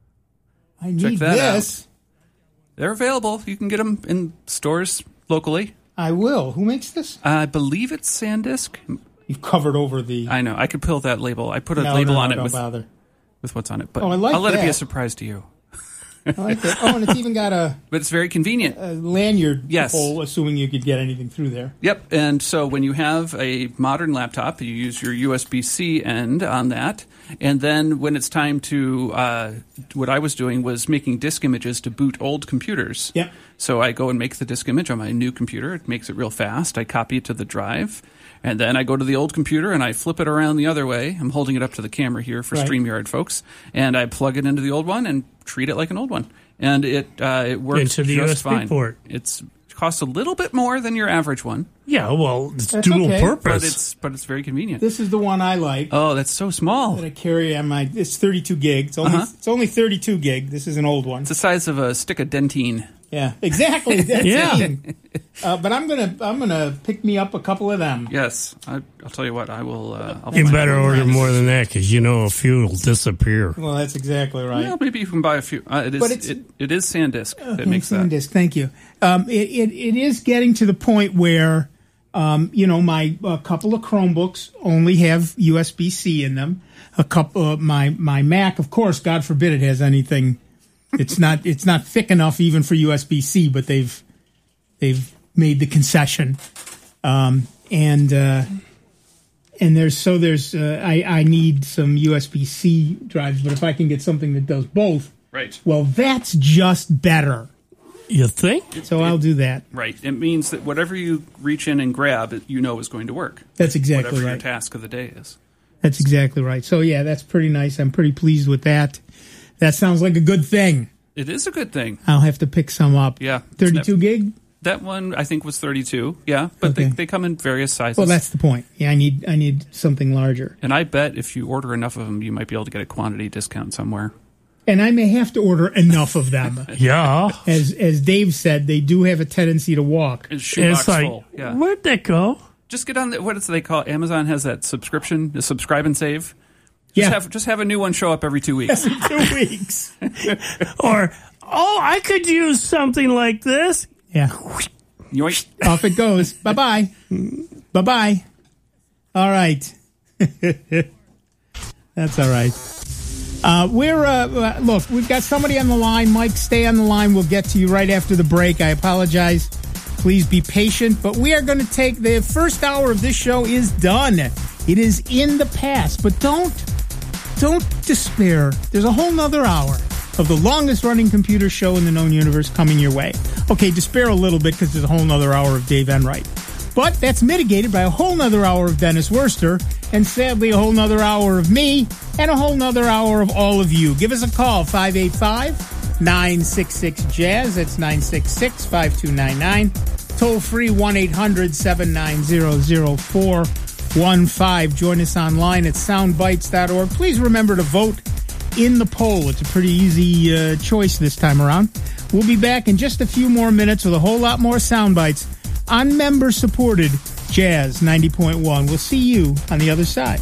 I Check need that this. They're available. You can get them in stores locally. I will. Who makes this? I believe it's SanDisk. You've covered over the... I know. I could pull that label. I put a label on it don't with bother. what's on it. But I like I'll let it be a that. surprise to you. I like that. Oh, and it's even got a But it's very convenient. lanyard Yes. hole, assuming you could get anything through there. Yep, and so when you have a modern laptop, you use your USB-C end on that, and then when it's time to, what I was doing was making disk images to boot old computers. Yep. So I go and make the disk image on my new computer. It makes it real fast. I copy it to the drive, and then I go to the old computer and I flip it around the other way. I'm holding it up to the camera here for Right. StreamYard folks, and I plug it into the old one and treat it like an old one. And it works Into the just USB fine. port. It costs a little bit more than your average one. Yeah, well, it's That's dual okay. purpose. But it's very convenient. This is the one I like Oh, that's so small. that I carry on my... It's 32 gig. It's only 32 gig. This is an old one. It's the size of a stick of dentine. Yeah, exactly. That's Yeah. it. But I'm gonna pick me up a couple of them. Yes, I'll tell you what. I will. I'll You find better one. order more than that because a few will disappear. Well, that's exactly right. Well, maybe you can buy a few. It is SanDisk that makes that. SanDisk, thank you. It is getting to the point where, my couple of Chromebooks only have USB-C in them. A couple, my Mac, of course, God forbid it has anything. It's not thick enough even for USB-C, but they've made the concession. I need some USB-C drives, but if I can get something that does both, Right. well, that's just better. You think? So I'll do that. Right. It means that whatever you reach in and grab, is going to work. That's exactly Whatever your right. task of the day is. That's exactly right. So, yeah, that's pretty nice. I'm pretty pleased with that. That sounds like a good thing. It is a good thing. I'll have to pick some up. Yeah. 32 gig? That one I think was 32. Yeah, but Okay. they come in various sizes. Well, that's the point. Yeah, I need something larger. And I bet if you order enough of them, you might be able to get a quantity discount somewhere. And I may have to order enough of them. Yeah. As Dave said, they do have a tendency to walk. It's shoebox It's like, full. Yeah. where'd that go? Just get on what they call Amazon has that subscription, the subscribe and save. Yeah. Just have a new one show up every 2 weeks. 2 weeks. Or, I could use something like this. Yeah. Yoink. Off it goes. Bye-bye. Bye-bye. All right. That's all right. Look, we've got somebody on the line. Mike, stay on the line. We'll get to you right after the break. I apologize. Please be patient. But we are going to take the first hour of this show is done. It is in the past. But don't despair. There's a whole nother hour of the longest running computer show in the known universe coming your way. Okay, despair a little bit because there's a whole nother hour of Dave Enright. But that's mitigated by a whole nother hour of Dennis Worster, and sadly a whole nother hour of me, and a whole nother hour of all of you. Give us a call, 585-966-JAZZ. That's 966-5299. Toll free, 1-800-790-0415. Join us online at soundbites.org. Please remember to vote in the poll. It's a pretty easy choice this time around. We'll be back in just a few more minutes with a whole lot more sound bites on member-supported Jazz 90.1. We'll see you on the other side.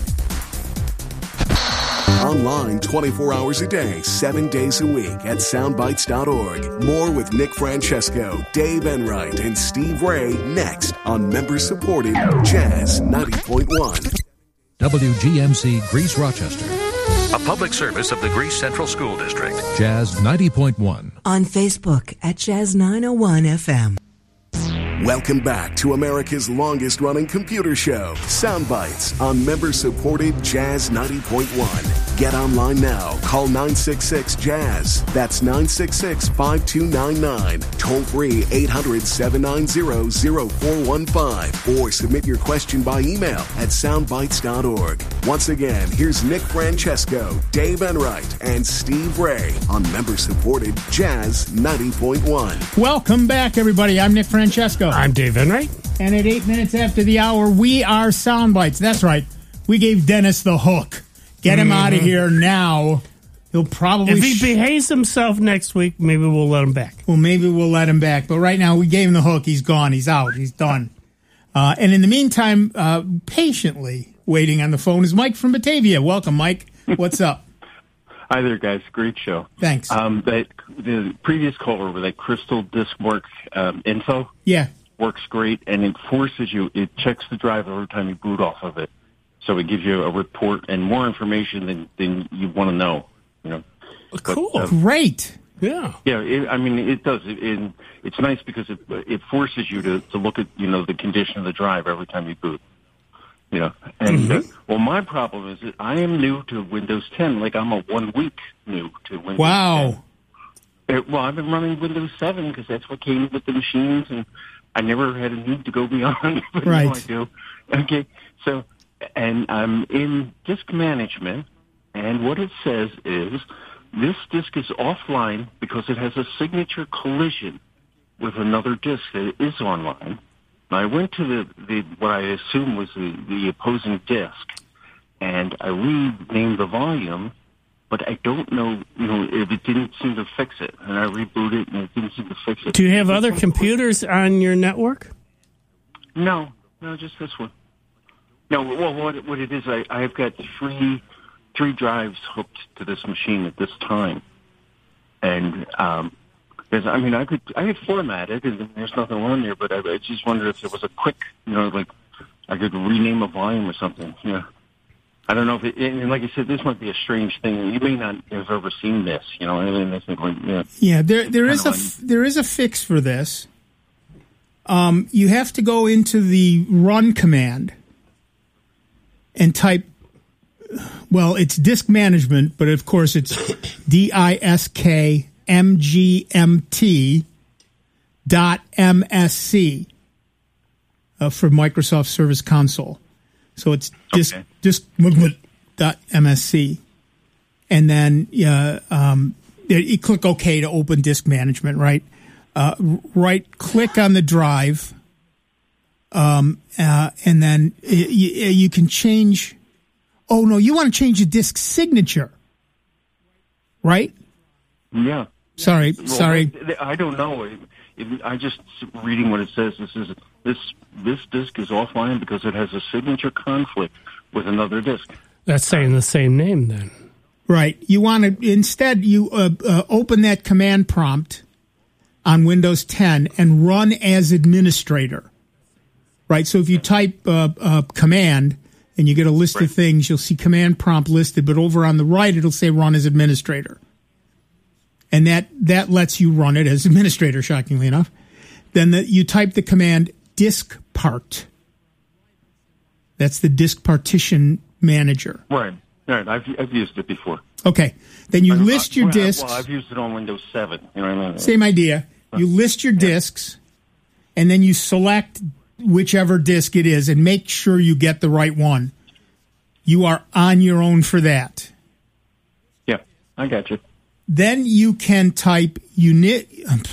Online 24 hours a day, 7 days a week at soundbites.org. More with Nick Francesco, Dave Enright, and Steve Ray next on member-supported Jazz 90.1. WGMC Greece Rochester. A public service of the Greece Central School District. Jazz 90.1. On Facebook at Jazz 901 FM. Welcome back to America's longest-running computer show, Soundbites, on member-supported Jazz 90.1. Get online now. Call 966-JAZZ. That's 966-5299. Toll-free 800-790-0415. Or submit your question by email at soundbites.org. Once again, here's Nick Francesco, Dave Enright, and Steve Ray on member-supported Jazz 90.1. Welcome back, everybody. I'm Nick Francesco. I'm Dave Enright. And at 8 minutes after the hour, we are Soundbites. That's right. We gave Dennis the hook. Get him out of here now. He'll probably... If he behaves himself next week, maybe we'll let him back. Well, maybe we'll let him back. But right now, we gave him the hook. He's gone. He's out. He's done. And in the meantime, patiently waiting on the phone is Mike from Batavia. Welcome, Mike. What's up? Hi there, guys. Great show. Thanks. The previous caller with that Crystal Disk Work info works great, and it forces you, it checks the drive every time you boot off of it. So it gives you a report and more information than you want to know. You know. Cool. But, great. Yeah. Yeah, it does. It's nice because it forces you to look at, the condition of the drive every time you boot. And my problem is that I am new to Windows 10. Like, I'm a 1 week new to Windows 10. Well, I've been running Windows 7 because that's what came with the machines, and I never had a need to go beyond. But right. Now I do. Okay, so, and I'm in disk management, and what it says is this disk is offline because it has a signature collision with another disk that is online. I went to the what I assume was the opposing disk, and I renamed the volume, but I don't know, if it didn't seem to fix it. And I rebooted, and it didn't seem to fix it. Do you have other computers on your network? No, just this one. No, well, what it is, I've got three drives hooked to this machine at this time, and I could format it, and there's nothing wrong there, but I just wondered if there was a quick, like I could rename a volume or something. Yeah, I don't know if and like I said, this might be a strange thing. You may not have ever seen this, Yeah, there is a fix for this. You have to go into the run command and type. Well, it's disk management, but of course it's DISK. MGMT.MSC for Microsoft Service Console. So it's disk.MSC. And then you click OK to open disk management, right? Right-click on the drive, and then you can change... Oh, no, you want to change the disk signature, right? Yeah. Sorry. I don't know. I just reading what it says. This disk is offline because it has a signature conflict with another disk. That's saying the same name then. Right. You want to instead open that command prompt on Windows 10 and run as administrator. Right. So if you type command and you get a list of things, you'll see command prompt listed, but over on the right it'll say run as administrator. And that lets you run it as administrator, shockingly enough. Then you type the command diskpart. That's the disk partition manager. Right. I've used it before. Okay. Then you list your disks. Well, I've used it on Windows 7. You know what I mean? Same idea. You list your disks, and then you select whichever disk it is and make sure you get the right one. You are on your own for that. Yeah, I got you. Then you can type unique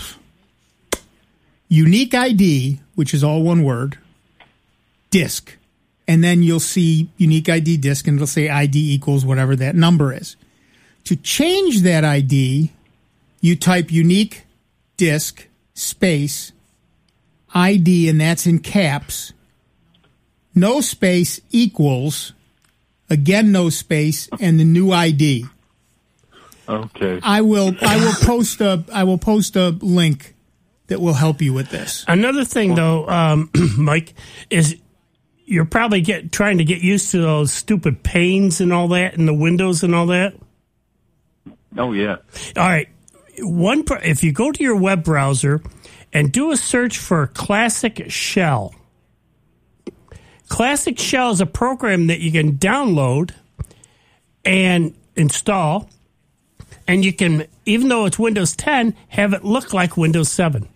ID, which is all one word, disk. And then you'll see unique ID disk, and it'll say ID equals whatever that number is. To change that ID, you type unique disk space ID, and that's in caps, no space equals, again no space, and the new ID. Okay. I will post a link that will help you with this. Another thing, though, Mike, is you're probably trying to get used to those stupid panes and all that, and the windows and all that. Oh yeah. All right. If you go to your web browser and do a search for Classic Shell. Classic Shell is a program that you can download and install, and you can, even though it's Windows 10, have it look like Windows 7.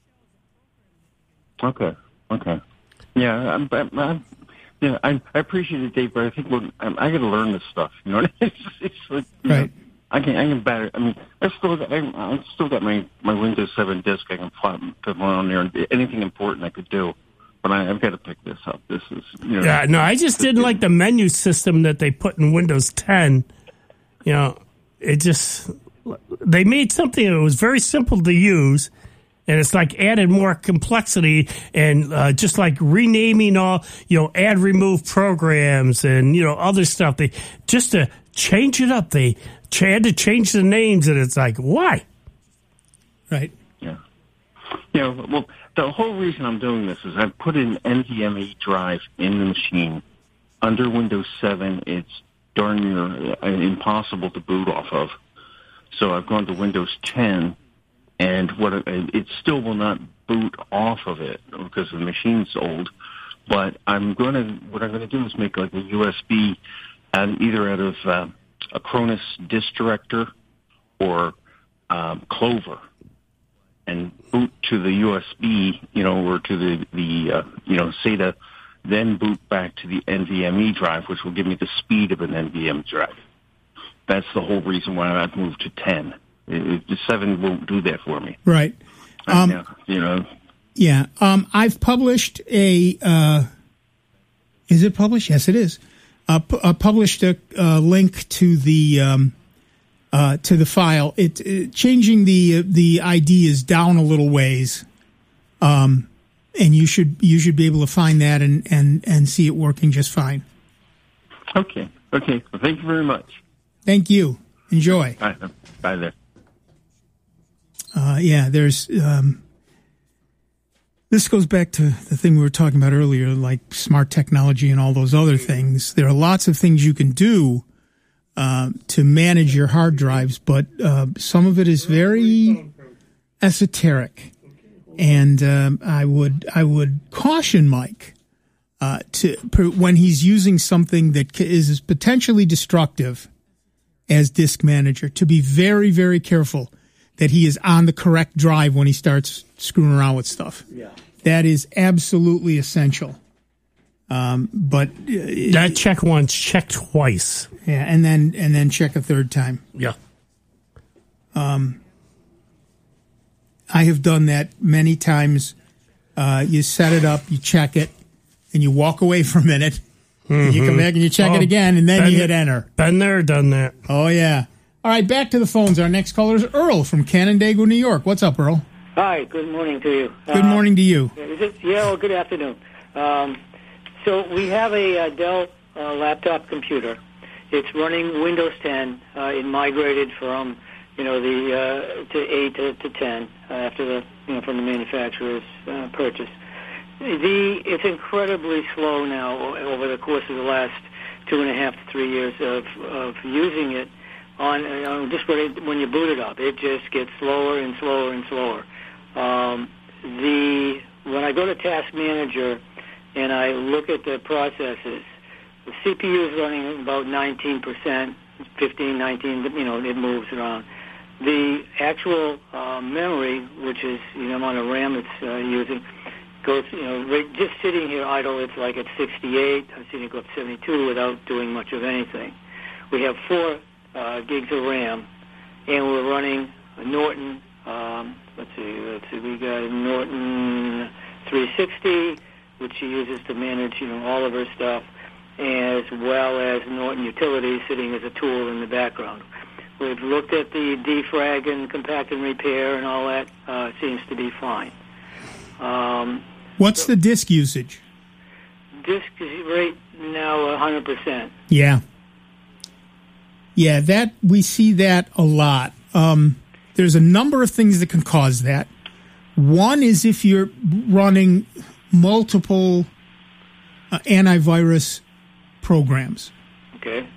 Okay. Yeah, I appreciate it, Dave, but I think I got to learn this stuff. You know, it's like, right. I can better. I mean, I still got my Windows 7 disk. I can put one on there, and anything important I could do. But I've got to pick this up. This is, you know. Yeah, no, I just didn't like the menu system that they put in Windows 10. You know, they made something that was very simple to use, and it's like added more complexity and just like renaming all, add remove programs and, other stuff. They just to change it up, they had to change the names, and it's like, why? Right. Yeah. Well, the whole reason I'm doing this is I've put an NVMe drive in the machine. Under Windows 7, it's darn near impossible to boot off of. So I've gone to Windows 10, and it still will not boot off of it because the machine's old. But what I'm going to do is make like a USB either out of a Acronis Disk Director or Clover, and boot to the USB, or to the SATA, then boot back to the NVMe drive, which will give me the speed of an NVMe drive. That's the whole reason why I've moved to 10. The 7 won't do that for me. Right. Yeah. I've published is it published? Yes, it is. Published a link to the file. Changing the ID is down a little ways, and you should be able to find that and see it working just fine. Okay. Well, thank you very much. Thank you. Enjoy. Bye there. There's this goes back to the thing we were talking about earlier, like smart technology and all those other things. There are lots of things you can do to manage your hard drives, but some of it is very esoteric. And I would caution Mike when he's using something that is potentially destructive as disk manager, to be very, very careful that he is on the correct drive when he starts screwing around with stuff. Yeah. That is absolutely essential. But that check once, check twice. Yeah, and then check a third time. Yeah. I have done that many times. You set it up, you check it, and you walk away for a minute. And you come back and you check it again, and then you hit enter. Been there, done that. Oh, yeah. All right, back to the phones. Our next caller is Earl from Canandaigua, New York. What's up, Earl? Hi, good morning to you. Good morning to you. Good afternoon. So we have a Dell laptop computer. It's running Windows 10. It migrated from to 8 to 10 after from the manufacturer's purchase. It's incredibly slow now over the course of the last 2.5 to 3 years of using it. On just when you boot it up, it just gets slower and slower and slower. When I go to Task Manager and I look at the processes, the CPU is running about 19%, 15, 19. It moves around. The actual memory, which is the amount of RAM it's using, goes, just sitting here idle, it's like at 68. I've seen it go up 72 without doing much of anything. We have 4 gigs of RAM, and we're running a Norton, let's see, we got a Norton 360, which she uses to manage, all of her stuff, as well as Norton Utilities sitting as a tool in the background. We've looked at the defrag and compact and repair and all that. Seems to be fine. What's the disk usage? Disk is right now 100%. Yeah. Yeah, that we see that a lot. There's a number of things that can cause that. One is if you're running multiple antivirus programs. Okay.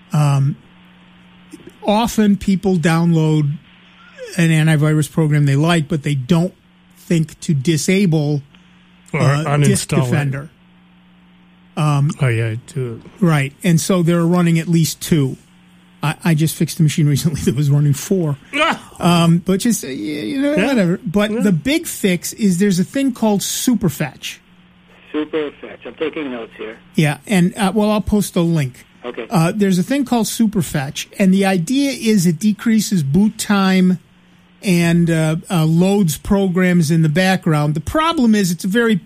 Often people download an antivirus program they like, but they don't think, to disable Or Disk uninstall it. Defender. Oh, yeah, do it. Right, and so they're running at least 2. I just fixed a machine recently that was running 4. But just, whatever. But the big fix is there's a thing called Superfetch. Superfetch. I'm taking notes here. Yeah, and, I'll post a link. Okay. There's a thing called Superfetch, and the idea is it decreases boot time and loads programs in the background. The problem is it's a very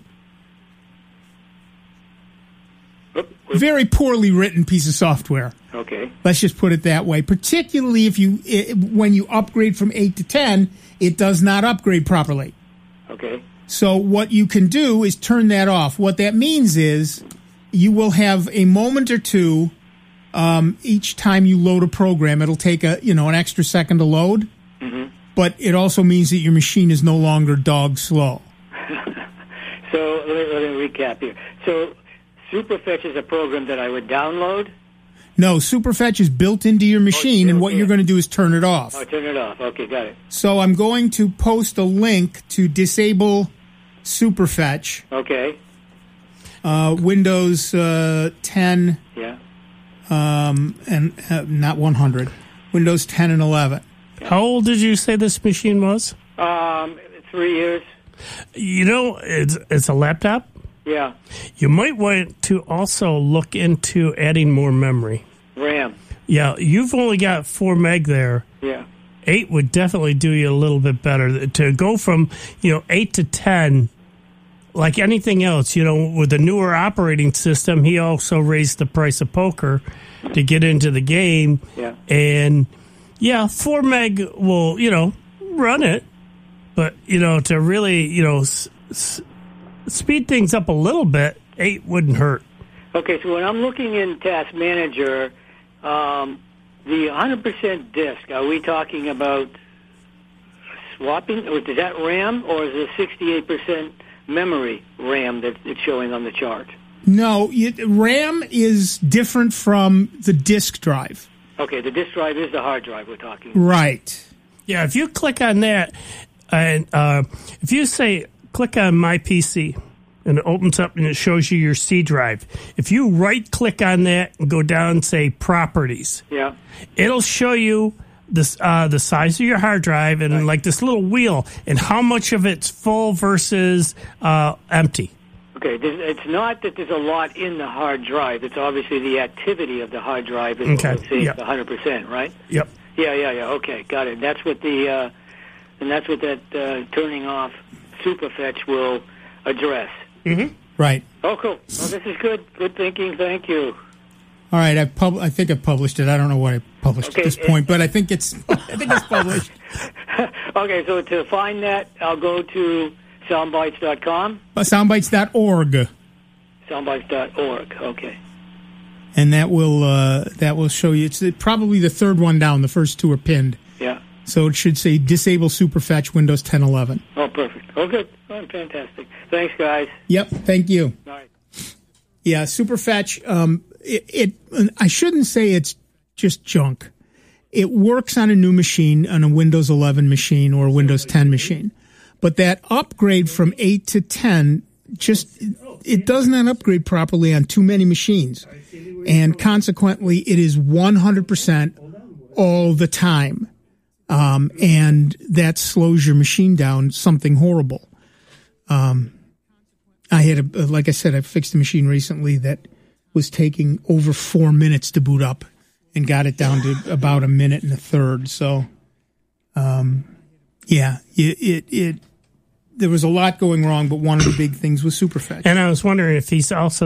poorly written piece of software. Okay. Let's just put it that way. Particularly when you upgrade from 8 to 10, it does not upgrade properly. Okay. So what you can do is turn that off. What that means is you will have a moment or two each time you load a program. It'll take an extra second to load, but it also means that your machine is no longer dog slow. So let me recap here. So Superfetch is a program that I would download? No, Superfetch is built into your machine, and what you're going to do is turn it off. Oh, turn it off. Okay, got it. So I'm going to post a link to disable Superfetch. Okay. Windows 10. Yeah. And not 100. Windows 10 and 11. How old did you say this machine was? 3 years. It's a laptop. Yeah. You might want to also look into adding more memory. RAM. Yeah, you've only got 4 meg there. Yeah. 8 would definitely do you a little bit better. To go from 8 to 10, like anything else, with the newer operating system, he also raised the price of poker to get into the game. Yeah. And 4 meg will run it, but to really speed things up a little bit, 8 wouldn't hurt. Okay, so when I'm looking in Task Manager, the 100% disk, are we talking about swapping? Or is that RAM, or is it 68% memory RAM that it's showing on the chart? No, RAM is different from the disk drive. Okay, the disk drive is the hard drive we're talking about. Right. Yeah, if you click on that, and if you say, click on My PC, and it opens up and it shows you your C drive. If you right-click on that and go down and say Properties, it'll show you this the size of your hard drive and like this little wheel and how much of it's full versus empty. Okay, it's not that there's a lot in the hard drive. It's obviously the activity of the hard drive is Okay. let's say, 100%, right? Yep. Yeah. Okay, got it. That's what that turning off Superfetch will address. Mm-hmm. Right. Oh, cool. Well, this is good. Good thinking. Thank you. All right, I think I published it. I don't know what I published at this point, but I think it's published. Okay, so to find that, I'll go to soundbites.com. Soundbites.org. Soundbites.org. Okay. And that will show you. It's probably the third one down. The first 2 are pinned. Yeah. So it should say Disable Superfetch Windows 10 11. Oh, perfect. Oh, good. Oh, fantastic. Thanks, guys. Yep. Thank you. All right. Yeah, Superfetch. I shouldn't say it's just junk. It works on a new machine, on a Windows 11 machine or a Windows 10 machine. But that upgrade from 8 to 10 it does not upgrade properly on too many machines. And consequently, it is 100% all the time. And that slows your machine down something horrible. I had like I said, I fixed a machine recently that was taking over 4 minutes to boot up and got it down to about a minute and a third. So, there was a lot going wrong, but one of the big things was Superfetch. And I was wondering if he's also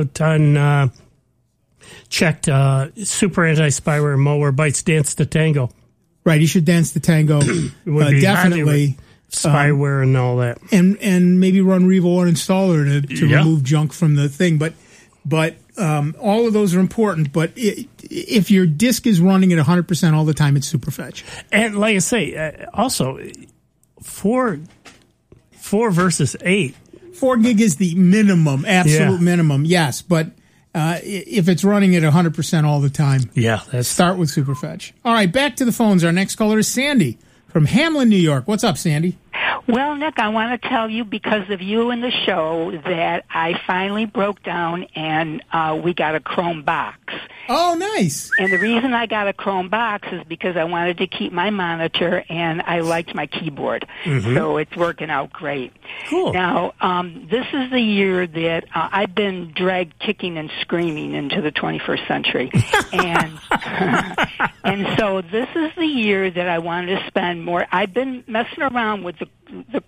checked Super Anti-Spyware and Malwarebytes Dance to Tango. Right, you should dance the tango. It would be definitely spyware and all that, and maybe run Revo Uninstaller to remove junk from the thing. But all of those are important. But if your disk is running at 100% all the time, it's Superfetch. And like I say, also 4 versus 8. 4 gig is the minimum, absolute minimum. Yes, but. If it's running at 100% all the time, start with Superfetch. All right, back to the phones. Our next caller is Sandy from Hamlin, New York. What's up, Sandy? Well, Nick, I want to tell you, because of you and the show, that I finally broke down and we got a Chrome box. Oh, nice. And the reason I got a Chrome box is because I wanted to keep my monitor and I liked my keyboard. Mm-hmm. So it's working out great. Cool. Now, this is the year that I've been dragged kicking and screaming into the 21st century. And and so this is the year that I wanted to spend more. I've been messing around with the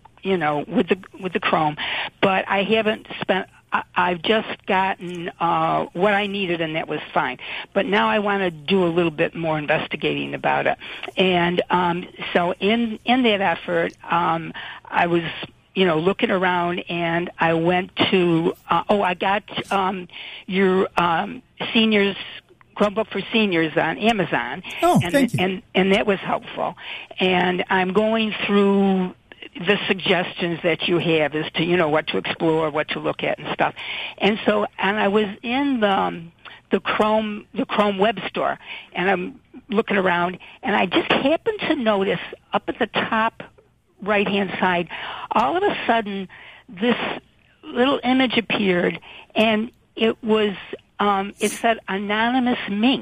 Chrome, but I haven't spent. I've just gotten what I needed, and that was fine. But now I want to do a little bit more investigating about it. And so in that effort, I was looking around, and I went to I got your seniors. Chromebook for Seniors on Amazon. Oh, thank you. And that was helpful. And I'm going through the suggestions that you have as to, what to explore, what to look at and stuff. And I was in the Chrome web store, and I'm looking around, and I just happened to notice up at the top right-hand side, all of a sudden, this little image appeared, and it was, it said anonymous mink.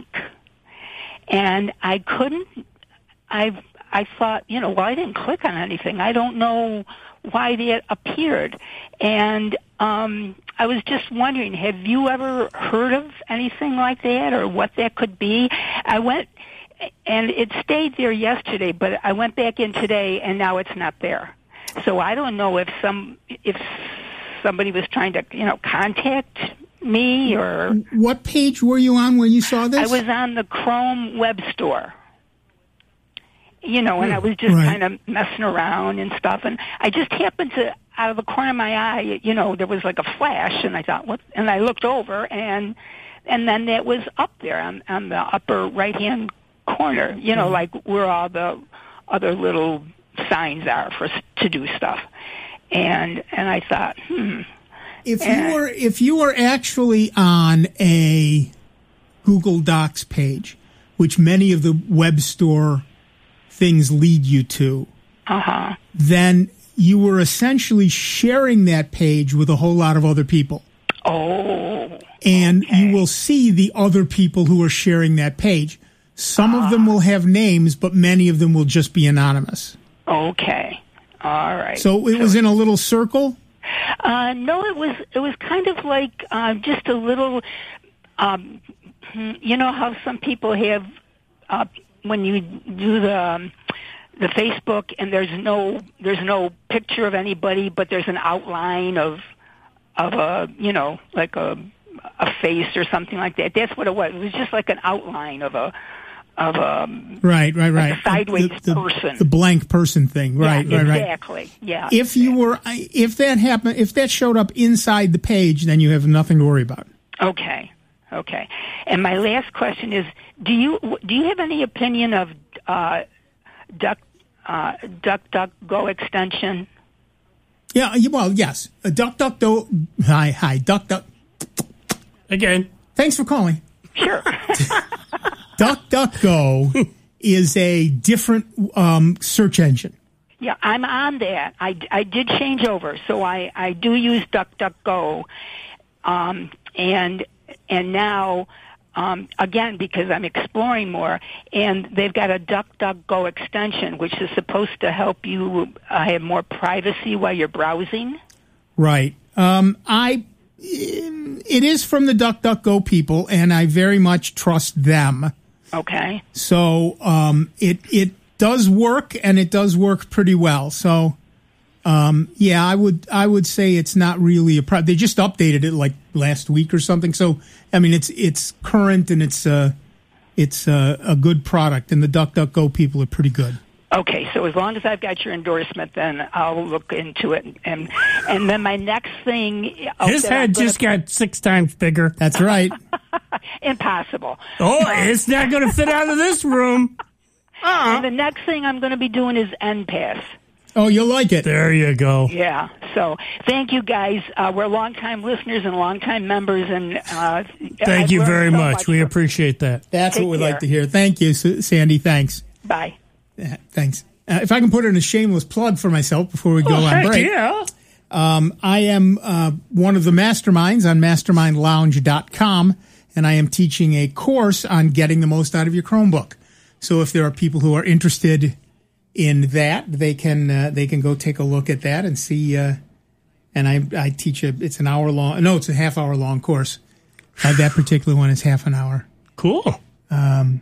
And I thought, I didn't click on anything. I don't know why that appeared. And I was just wondering, have you ever heard of anything like that or what that could be? I went, and it stayed there yesterday, but I went back in today, and now it's not there. So I don't know if somebody was trying to, contact me or... What page were you on when you saw this? I was on the Chrome web store. And I was just kind of messing around and stuff, and I just happened to, out of the corner of my eye, there was like a flash, and I thought, what? And I looked over, and then that was up there on the upper right-hand corner, like where all the other little signs are for to do stuff. And I thought, If you were actually on a Google Docs page, which many of the web store things lead you to, then you were essentially sharing that page with a whole lot of other people. Oh. And you will see the other people who are sharing that page. Some of them will have names, but many of them will just be anonymous. Okay. All right. So it was in a little circle? No, it was kind of like just a little, how some people have, when you do the Facebook and there's no picture of anybody, but there's an outline of a, like a face or something like that. That's what it was. It was just like an outline of a right. Like a sideways person. The blank person thing. Right. Exactly. Yeah. If that happened, if that showed up inside the page, then you have nothing to worry about. Okay. And my last question is: Do you have any opinion of DuckDuckGo extension? Yeah. Well, yes. DuckDuckGo. Hi. DuckDuck. Again. Thanks for calling. Sure. DuckDuckGo is a different search engine. Yeah, I'm on that. I did change over, so I do use DuckDuckGo, and now again because I'm exploring more, and they've got a DuckDuckGo extension which is supposed to help you have more privacy while you're browsing. Right. It is from the DuckDuckGo people, and I very much trust them. Okay. So it does work, and it does work pretty well. So I would say it's not really a problem. They just updated it like last week or something. So I mean, it's current, and it's a good product, and the DuckDuckGo people are pretty good. Okay, so as long as I've got your endorsement, then I'll look into it. And then my next thing... His head just got 6 times bigger. That's right. Impossible. Oh, it's not going to fit out of this room. And the next thing I'm going to be doing is NPass. Oh, you'll like it. There you go. Yeah. So thank you, guys. We're longtime listeners and longtime members. And thank you very much. We appreciate that. That's what we'd like to hear. Thank you, Sandy. Thanks. Bye. Thanks. if I can put in a shameless plug for myself before we go on break. Yeah. I am one of the masterminds on mastermindlounge.com, and I am teaching a course on getting the most out of your Chromebook. So if there are people who are interested in that, they can go take a look at that and see. And I teach it's an hour long. No, it's a half hour long course. That particular one is half an hour. Cool. Gonna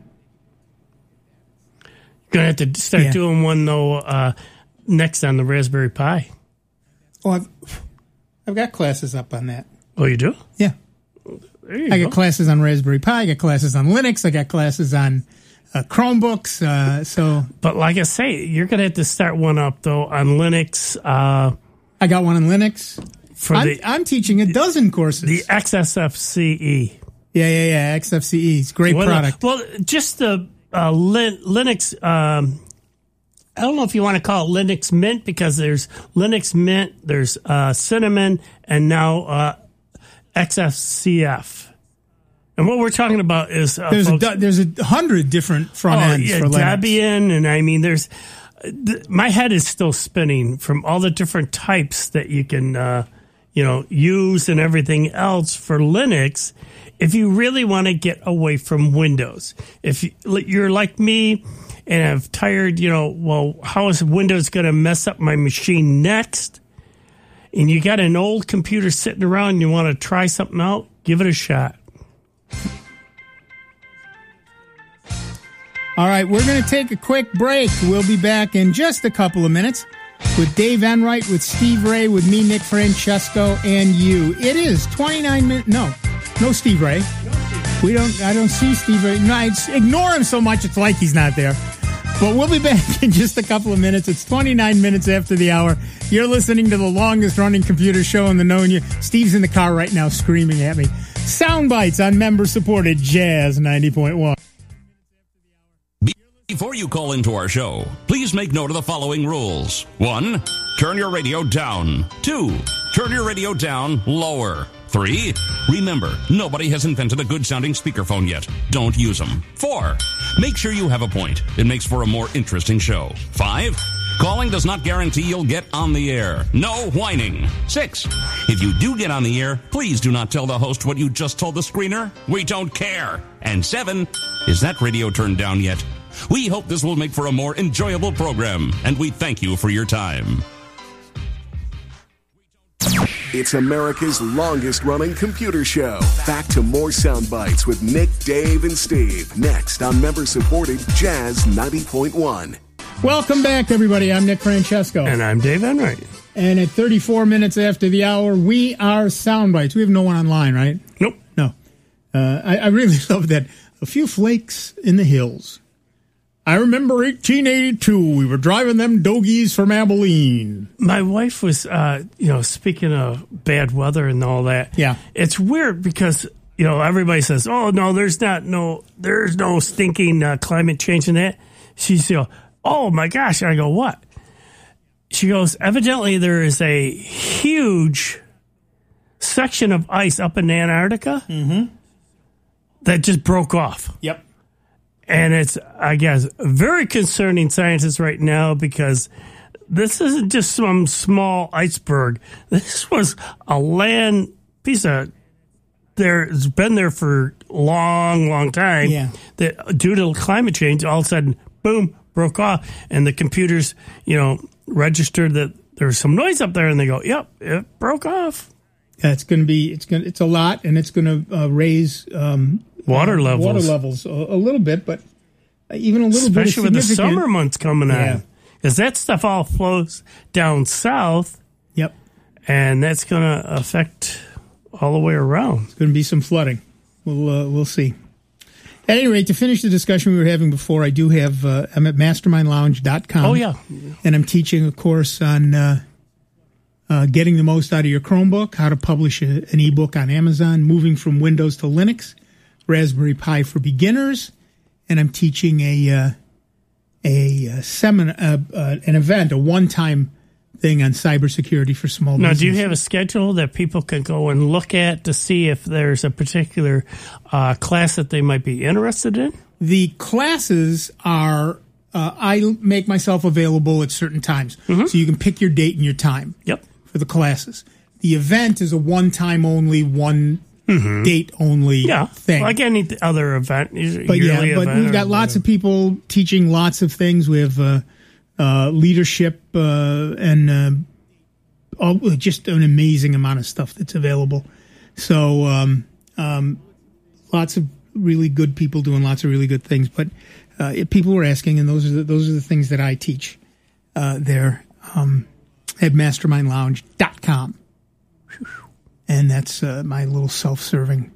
have to start doing one though next on the Raspberry Pi. Oh, I've got classes up on that. Oh, you do? Yeah. I got classes on Raspberry Pi. I got classes on Linux. I got classes on Chromebooks. But like I say, you're gonna have to start one up though on Linux. I got one on Linux. I'm teaching a dozen courses. The XFCE. Yeah. XFCE. It's a great product. Well, just the Linux. I don't know if you want to call it Linux Mint, because there's Linux Mint, there's Cinnamon, and now XFCF. And what we're talking about is there's 100 different front ends for Linux. Debian, and I mean, my head is still spinning from all the different types that you can use and everything else for Linux. If you really want to get away from Windows, if you're like me and I'm tired, how is Windows going to mess up my machine next? And you got an old computer sitting around and you want to try something out, give it a shot. All right, we're going to take a quick break. We'll be back in just a couple of minutes with Dave Enright, with Steve Ray, with me, Nick Francesco, and you. It is 29 minutes. No Steve Ray. I don't see Steve Ray. No, ignore him so much it's like he's not there. But we'll be back in just a couple of minutes. It's 29 minutes after the hour. You're listening to the longest-running computer show in the known. Steve's in the car right now screaming at me. Sound bites on member-supported Jazz 90.1. Before you call into our show, please make note of the following rules. 1, turn your radio down. 2, turn your radio down lower. 3, remember, nobody has invented a good-sounding speakerphone yet. Don't use them. 4, make sure you have a point. It makes for a more interesting show. 5, calling does not guarantee you'll get on the air. No whining. 6, if you do get on the air, please do not tell the host what you just told the screener. We don't care. And 7, is that radio turned down yet? We hope this will make for a more enjoyable program, and we thank you for your time. It's America's longest-running computer show. Back to more sound bites with Nick, Dave, and Steve. Next on member-supported Jazz 90.1. Welcome back, everybody. I'm Nick Francesco. And I'm Dave Enright. And at 34 minutes after the hour, we are sound bites. We have no one online, right? Nope. No. I really love that. A few flakes in the hills. I remember 1882. We were driving them dogies from Abilene. My wife was, speaking of bad weather and all that. Yeah. It's weird because, everybody says, oh, no, there's no stinking climate change in that. She's, oh, my gosh. I go, what? She goes, evidently there is a huge section of ice up in Antarctica that just broke off. Yep. And it's, I guess, very concerning scientists right now because this isn't just some small iceberg. This was a land piece of, it's been there for a long, long time. Yeah. That due to climate change, all of a sudden, boom, broke off. And the computers, registered that there was some noise up there and they go, yep, it broke off. Yeah, it's a lot, and it's going to raise water levels a little bit, but even a little bit. Especially with the summer months coming on, because that stuff all flows down south. Yep, and that's going to affect all the way around. It's going to be some flooding. We'll see. At any rate, to finish the discussion we were having before, I do have I'm at mastermindlounge.com. Oh yeah, and I'm teaching a course on getting the most out of your Chromebook, how to publish an ebook on Amazon, moving from Windows to Linux, Raspberry Pi for beginners, and I'm teaching an event, a one-time thing on cybersecurity for small businesses. Now, do you have a schedule that people can go and look at to see if there's a particular class that they might be interested in? The classes are I make myself available at certain times. So you can pick your date and your time for the classes. The event is a one-time only, date only thing. Like any other event. But we've got lots of people teaching lots of things. We have leadership and just an amazing amount of stuff that's available. So lots of really good people doing lots of really good things. But people were asking, and those are the things that I teach there at mastermindlounge.com. And that's my little self-serving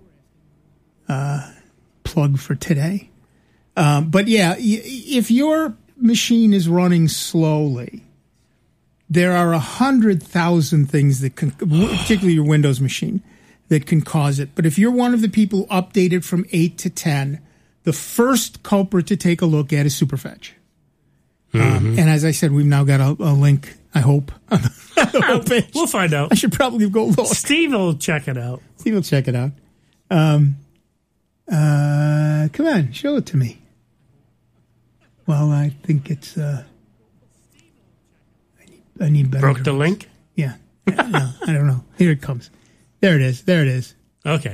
plug for today. But yeah, if your machine is running slowly, there are 100,000 things that can, particularly your Windows machine, that can cause it. But if you're one of the people updated from 8 to 10, the first culprit to take a look at is Superfetch. And as I said, we've now got a link, I hope, on the homepage. We'll find out. I should probably go look. Steve will check it out. Come on, show it to me. Well, I think it's... I need better. Broke the link? Yeah. No, I don't know. Here it comes. There it is. Okay.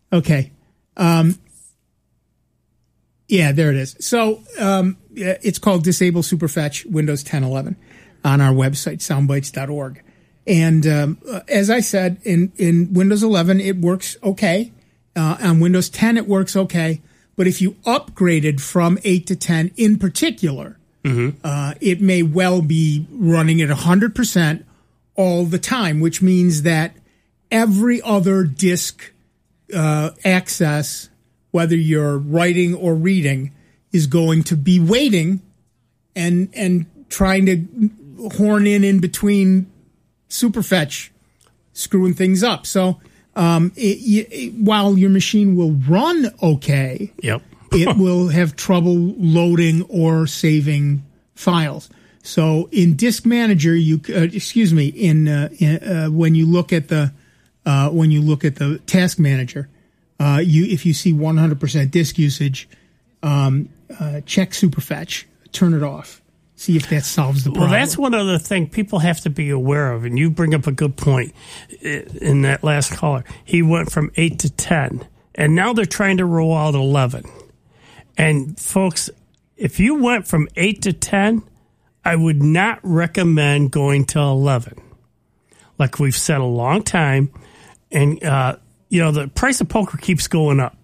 Yeah, there it is. So it's called Disable Superfetch Windows 10 11 on our website, soundbites.org. And as I said, in Windows 11, it works okay. On Windows 10, it works okay. But if you upgraded from 8 to 10 in particular, it may well be running at 100% all the time, which means that every other disk access, whether you're writing or reading, is going to be waiting and trying to horn in between Superfetch, screwing things up. So while your machine will run okay, it will have trouble loading or saving files. So in Disk Manager, when you look at the Task Manager, if you see 100% disk usage, check Superfetch, turn it off, see if that solves the problem. Well, that's one other thing people have to be aware of, and you bring up a good point in that last caller. He went from 8 to 10, and now they're trying to roll out 11. And folks, if you went from 8 to 10, I would not recommend going to 11. Like we've said a long time, and the price of poker keeps going up.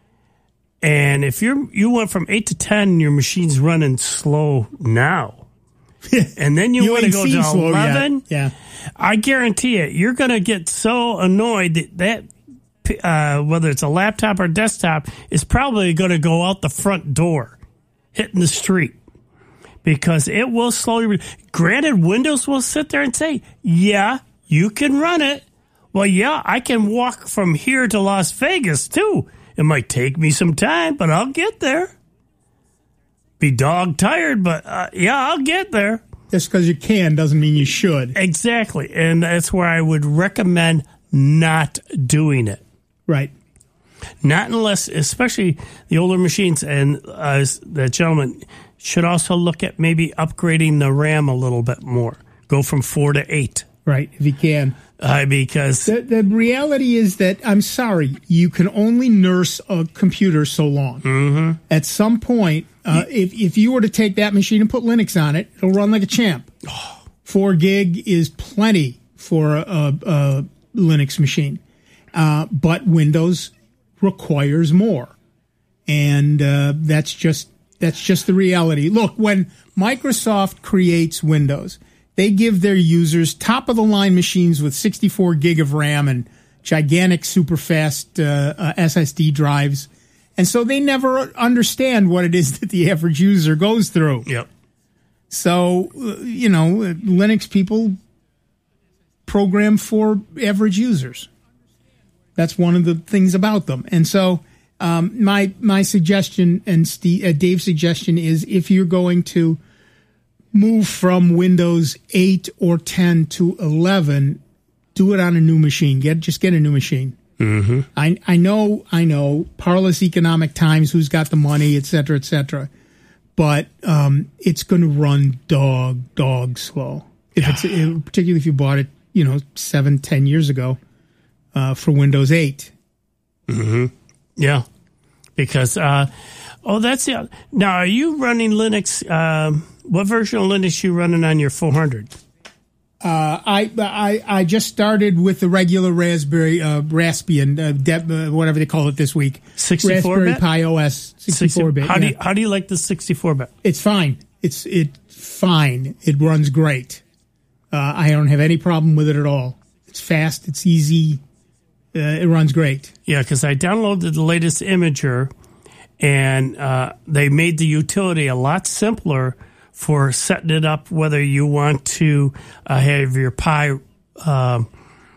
And if you went from 8 to 10 and your machine's running slow now, and then you want to go to 11, I guarantee it, you're going to get so annoyed that whether it's a laptop or desktop, is probably going to go out the front door, hitting the street. Because it will slowly... Granted, Windows will sit there and say, yeah, you can run it. Well, yeah, I can walk from here to Las Vegas, too. It might take me some time, but I'll get there. Be dog tired, but I'll get there. Just because you can doesn't mean you should. Exactly. And that's where I would recommend not doing it. Right. Not unless, especially the older machines, and the gentleman should also look at maybe upgrading the RAM a little bit more. Go from 4 to 8. Right, if you can. Because the reality is that, I'm sorry, you can only nurse a computer so long. At some point, if you were to take that machine and put Linux on it, it'll run like a champ. 4 gig is plenty for a Linux machine. But Windows requires more. And that's just the reality. Look, when Microsoft creates Windows, they give their users top-of-the-line machines with 64 gig of RAM and gigantic, super-fast SSD drives. And so they never understand what it is that the average user goes through. Yep. So, Linux people program for average users. That's one of the things about them. And so my suggestion and Dave's suggestion is, if you're going to move from Windows 8 or 10 to 11, do it on a new machine. Just get a new machine. I know, parlous economic times, who's got the money, et cetera, but it's going to run dog slow. If it's particularly if you bought it, 7-10 years ago for Windows 8. Mm-hmm. Yeah, because that's it. Now, are you running Linux? What version of Linux are you running on your 400? I just started with the regular Raspberry Raspbian, whatever they call it this week. 64-bit? Raspberry Pi OS 64-bit. How do you like the 64-bit? It's fine. It's fine. It runs great. I don't have any problem with it at all. It's fast. It's easy. It runs great. Yeah, because I downloaded the latest Imager, and they made the utility a lot simpler for setting it up, whether you want to have your Pi, boot off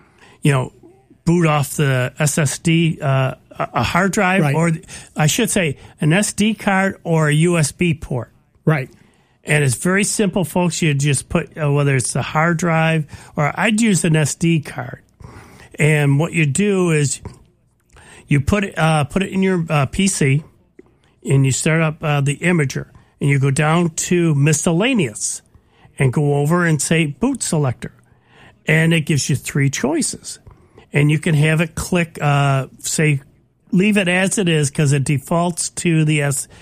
the SSD, a hard drive, right. or I should say an SD card or a USB port. Right. And it's very simple, folks. You just put, whether it's the hard drive, or I'd use an SD card. And what you do is you put it in your PC, and you start up the Imager, and you go down to miscellaneous, and go over and say boot selector, and it gives you 3 choices, and you can have it click say leave it as it is because it defaults to the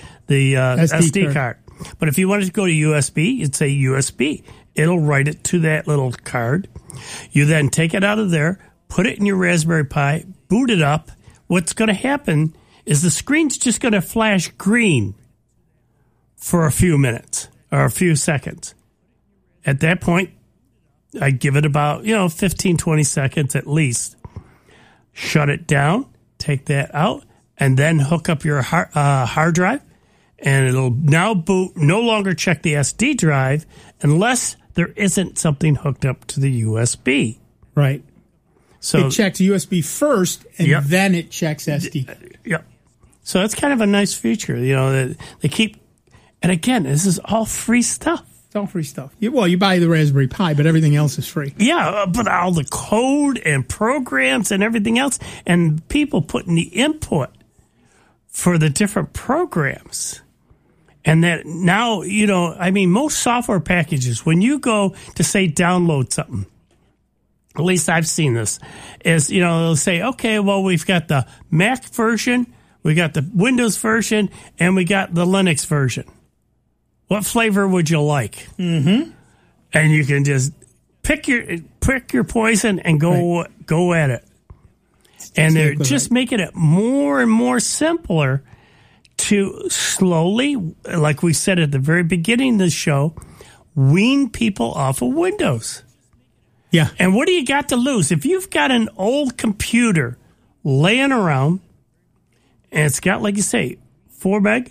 SD card. But if you wanted to go to USB, you'd say USB. It'll write it to that little card. You then take it out of there, put it in your Raspberry Pi, boot it up. What's going to happen is the screen's just going to flash green for a few minutes or a few seconds. At that point, I give it about, 15, 20 seconds at least. Shut it down, take that out, and then hook up your hard drive, and it'll now boot, no longer check the SD drive unless there isn't something hooked up to the USB. Right. So it checks USB first, and then it checks SD. Yep. So that's kind of a nice feature, that they keep. And again, this is all free stuff. It's all free stuff. You buy the Raspberry Pi, but everything else is free. Yeah, but all the code and programs and everything else, and people putting the input for the different programs. And that now, most software packages, when you go to, say, download something, at least I've seen this, is, they'll say, okay, well, we've got the Mac version, we got the Windows version, and we got the Linux version. What flavor would you like? Mm-hmm. And you can just pick your poison and go at it. And they're just making it more and more simpler to slowly, like we said at the very beginning of the show, wean people off of Windows. Yeah. And what do you got to lose? If you've got an old computer laying around and it's got, like you say, 4 meg,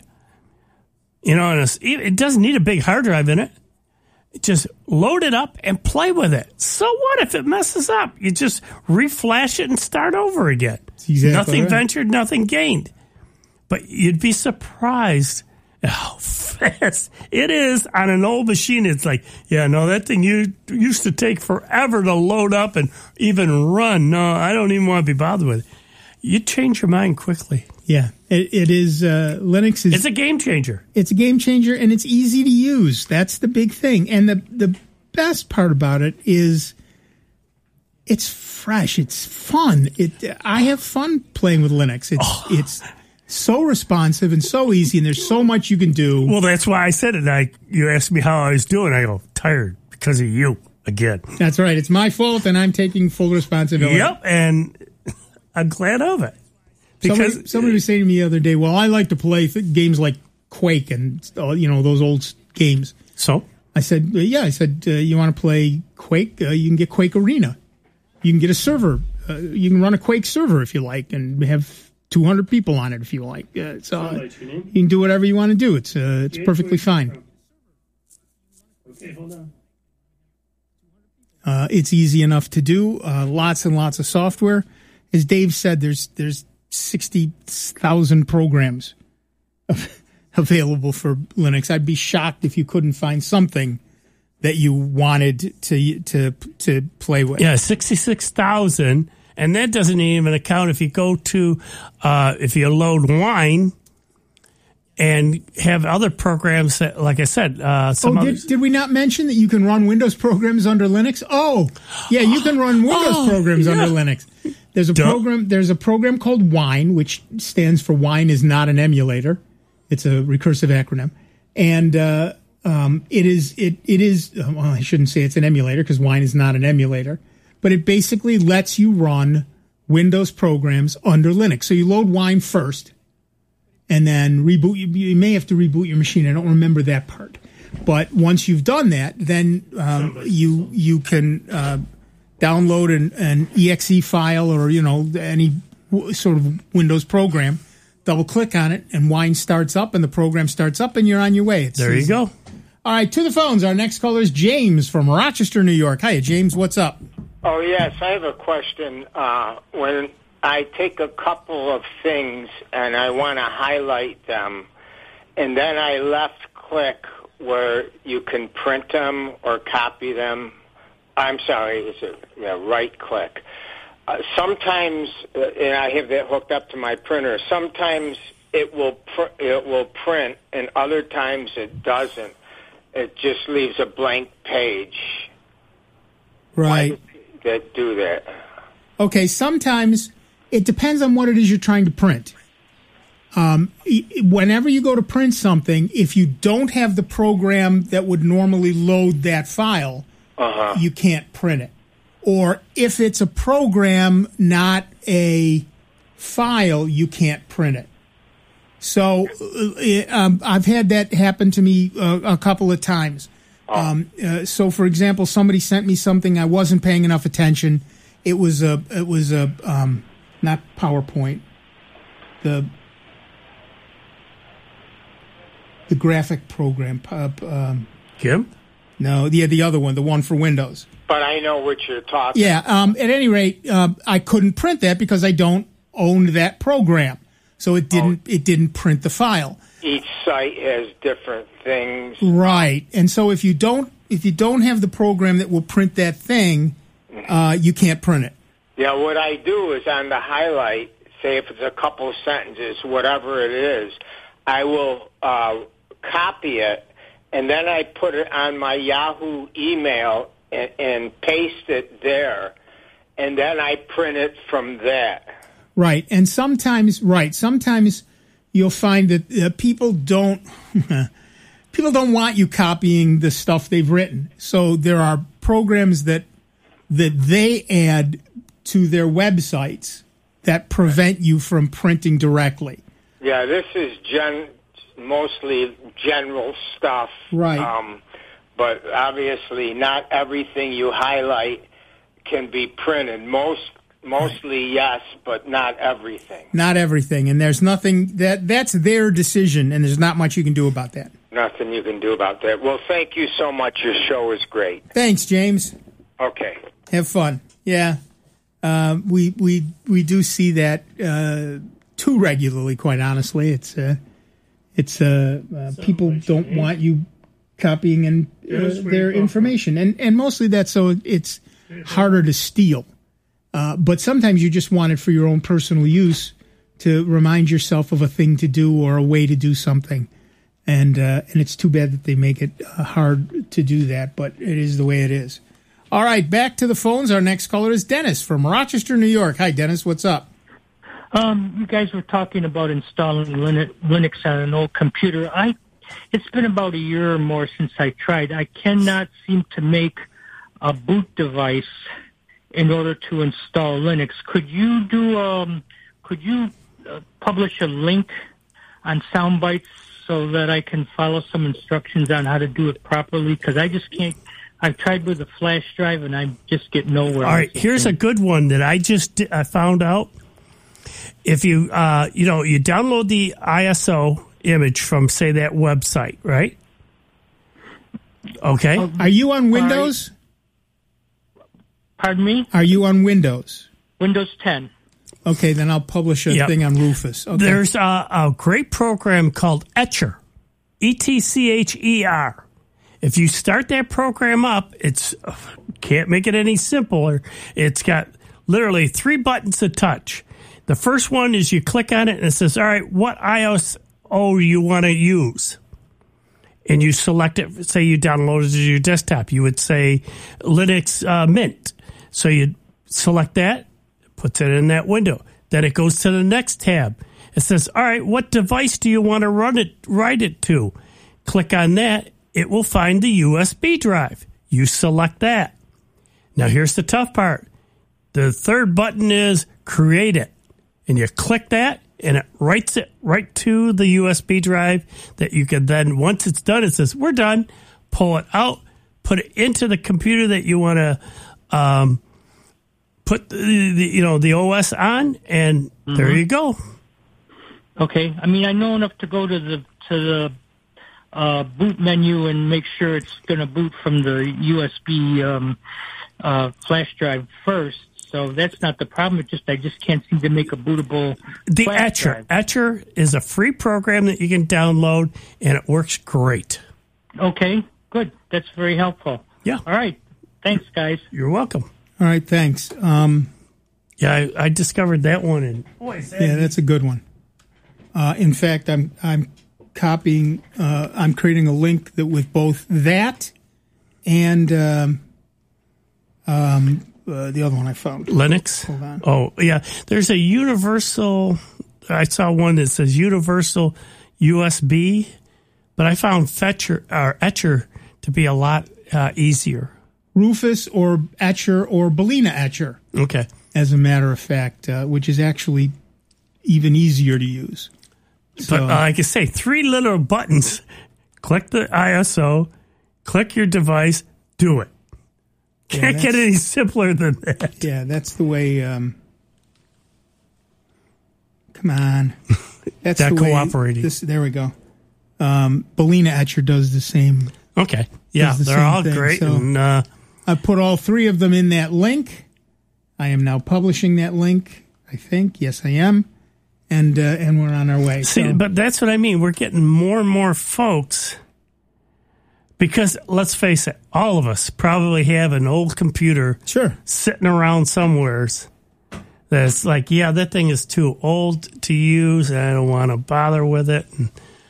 and it doesn't need a big hard drive in it. Just load it up and play with it. So what if it messes up? You just reflash it and start over again. Exactly nothing right. ventured, nothing gained. But you'd be surprised at how fast it is on an old machine. It's like, that thing used to take forever to load up and even run. No, I don't even want to be bothered with it. You change your mind quickly. Yeah, it is. Linux is. It's a game changer. It's a game changer, and it's easy to use. That's the big thing. And the best part about it is it's fresh. It's fun. I have fun playing with Linux. It's so responsive and so easy, and there's so much you can do. Well, that's why I said it. You asked me how I was doing. I go, tired because of you again. That's right. It's my fault, and I'm taking full responsibility. Yep, and I'm glad of it. Because somebody was saying to me the other day, well, I like to play games like Quake and, those old games. So? I said, you want to play Quake? You can get Quake Arena. You can get a server. You can run a Quake server if you like and have 200 people on it if you like. You can do whatever you want to do. It's perfectly fine. Okay, hold on. It's easy enough to do. Lots and lots of software. As Dave said, there's 60,000 programs available for Linux. I'd be shocked if you couldn't find something that you wanted to play with. Yeah, 66,000, and that doesn't even account if you go to if you load Wine, and have other programs that, like I said, did we not mention that you can run Windows programs under Linux? Oh, yeah, you can run Windows programs under Linux. There's a program called Wine, which stands for Wine is not an emulator. It's a recursive acronym, and it is. Well, I shouldn't say it's an emulator because Wine is not an emulator, but it basically lets you run Windows programs under Linux. So you load Wine first, and then reboot. You may have to reboot your machine. I don't remember that part, but once you've done that, then you can download an exe file or any sort of Windows program. Double click on it, and Wine starts up, and the program starts up, and you're on your way. There you go. All right, to the phones. Our next caller is James from Rochester, New York. Hiya, James. What's up? Oh, yes. I have a question. When I take a couple of things and I want to highlight them, and then I left-click where you can print them or copy them. I'm sorry, right-click. Sometimes, and I have that hooked up to my printer, sometimes it will print, and other times it doesn't. It just leaves a blank page. Right. That do that. Okay, sometimes it depends on what it is you're trying to print. Whenever you go to print something, if you don't have the program that would normally load that file, you can't print it. Or if it's a program, not a file, you can't print it. So I've had that happen to me a couple of times. So, for example, somebody sent me something, I wasn't paying enough attention. It was a not PowerPoint, the graphic program. GIMP? No, the other one, the one for Windows. But I know what you're talking. Yeah. At any rate, I couldn't print that because I don't own that program, so it didn't print the file. Each site has different things. Right, and so if you don't have the program that will print that thing, you can't print it. Yeah, what I do is on the highlight, say if it's a couple of sentences, whatever it is, I will copy it, and then I put it on my Yahoo email and paste it there, and then I print it from that. Right, and sometimes you'll find that people don't want you copying the stuff they've written. So there are programs that they add to their websites that prevent you from printing directly. Yeah, this is mostly general stuff. Right. But obviously not everything you highlight can be printed. Mostly yes, but not everything. Not everything, and there's nothing that's their decision, and there's not much you can do about that. Nothing you can do about that. Well, thank you so much. Your show is great. Thanks, James. Okay. Have fun. Yeah. We do see that too regularly, quite honestly. It's people don't want you copying their information, and mostly that's so it's harder to steal. But sometimes you just want it for your own personal use to remind yourself of a thing to do or a way to do something. And it's too bad that they make it hard to do that, but it is the way it is. All right, back to the phones. Our next caller is Dennis from Rochester, New York. Hi, Dennis. What's up? You guys were talking about installing Linux on an old computer. It's been about a year or more since I tried. I cannot seem to make a boot device in order to install Linux. Could you publish a link on Soundbites so that I can follow some instructions on how to do it properly? Because I just can't. I've tried with a flash drive and I just get nowhere. All right, here's a good one that I found out. If you you download the ISO image from, say, that website, right? Okay. Are you on Windows? Pardon me? Are you on Windows? Windows 10. Okay, then I'll publish a thing on Rufus. Okay. There's a great program called Etcher, ETCHER. If you start that program up, can't make it any simpler. It's got literally 3 buttons to touch. The first one is you click on it and it says, all right, what iOS you want to use. And you select it, say you download it to your desktop. You would say Linux Mint. So you select that, puts it in that window. Then it goes to the next tab. It says, all right, what device do you want to write it to? Click on that. It will find the USB drive. You select that. Now here's the tough part. The third button is create it. And you click that, and it writes it right to the USB drive that you can then, once it's done, it says, we're done. Pull it out, put it into the computer that you want to put the OS on, and there you go. Okay. I mean, I know enough to go to the boot menu and make sure it's going to boot from the USB flash drive first. So that's not the problem. I just can't seem to make a bootable. The Etcher. Etcher is a free program that you can download, and it works great. Okay, good. That's very helpful. Yeah. All right. Thanks, guys. You're welcome. All right, thanks. Yeah, I discovered that one, and yeah, that's a good one. In fact, I'm copying. I'm creating a link that with both that and the other one I found. Linux? Hold on. Oh, yeah. There's a universal, I saw one that says universal USB, but I found Etcher to be a lot easier. Rufus or Etcher or Balena Etcher. Okay. As a matter of fact, which is actually even easier to use. But like I say, 3 little buttons. Click the ISO, click your device, do it. Can't get any simpler than that. Yeah, that's the way. Come on, that's not the way cooperating. There we go. Balena Etcher does the same. Okay, yeah, they're all great. So and, I put all 3 of them in that link. I am now publishing that link. I think, yes, I am, and we're on our way. See, but that's what I mean. We're getting more and more folks. Because let's face it, all of us probably have an old computer sitting around somewheres that's like, yeah, that thing is too old to use and I don't want to bother with it. And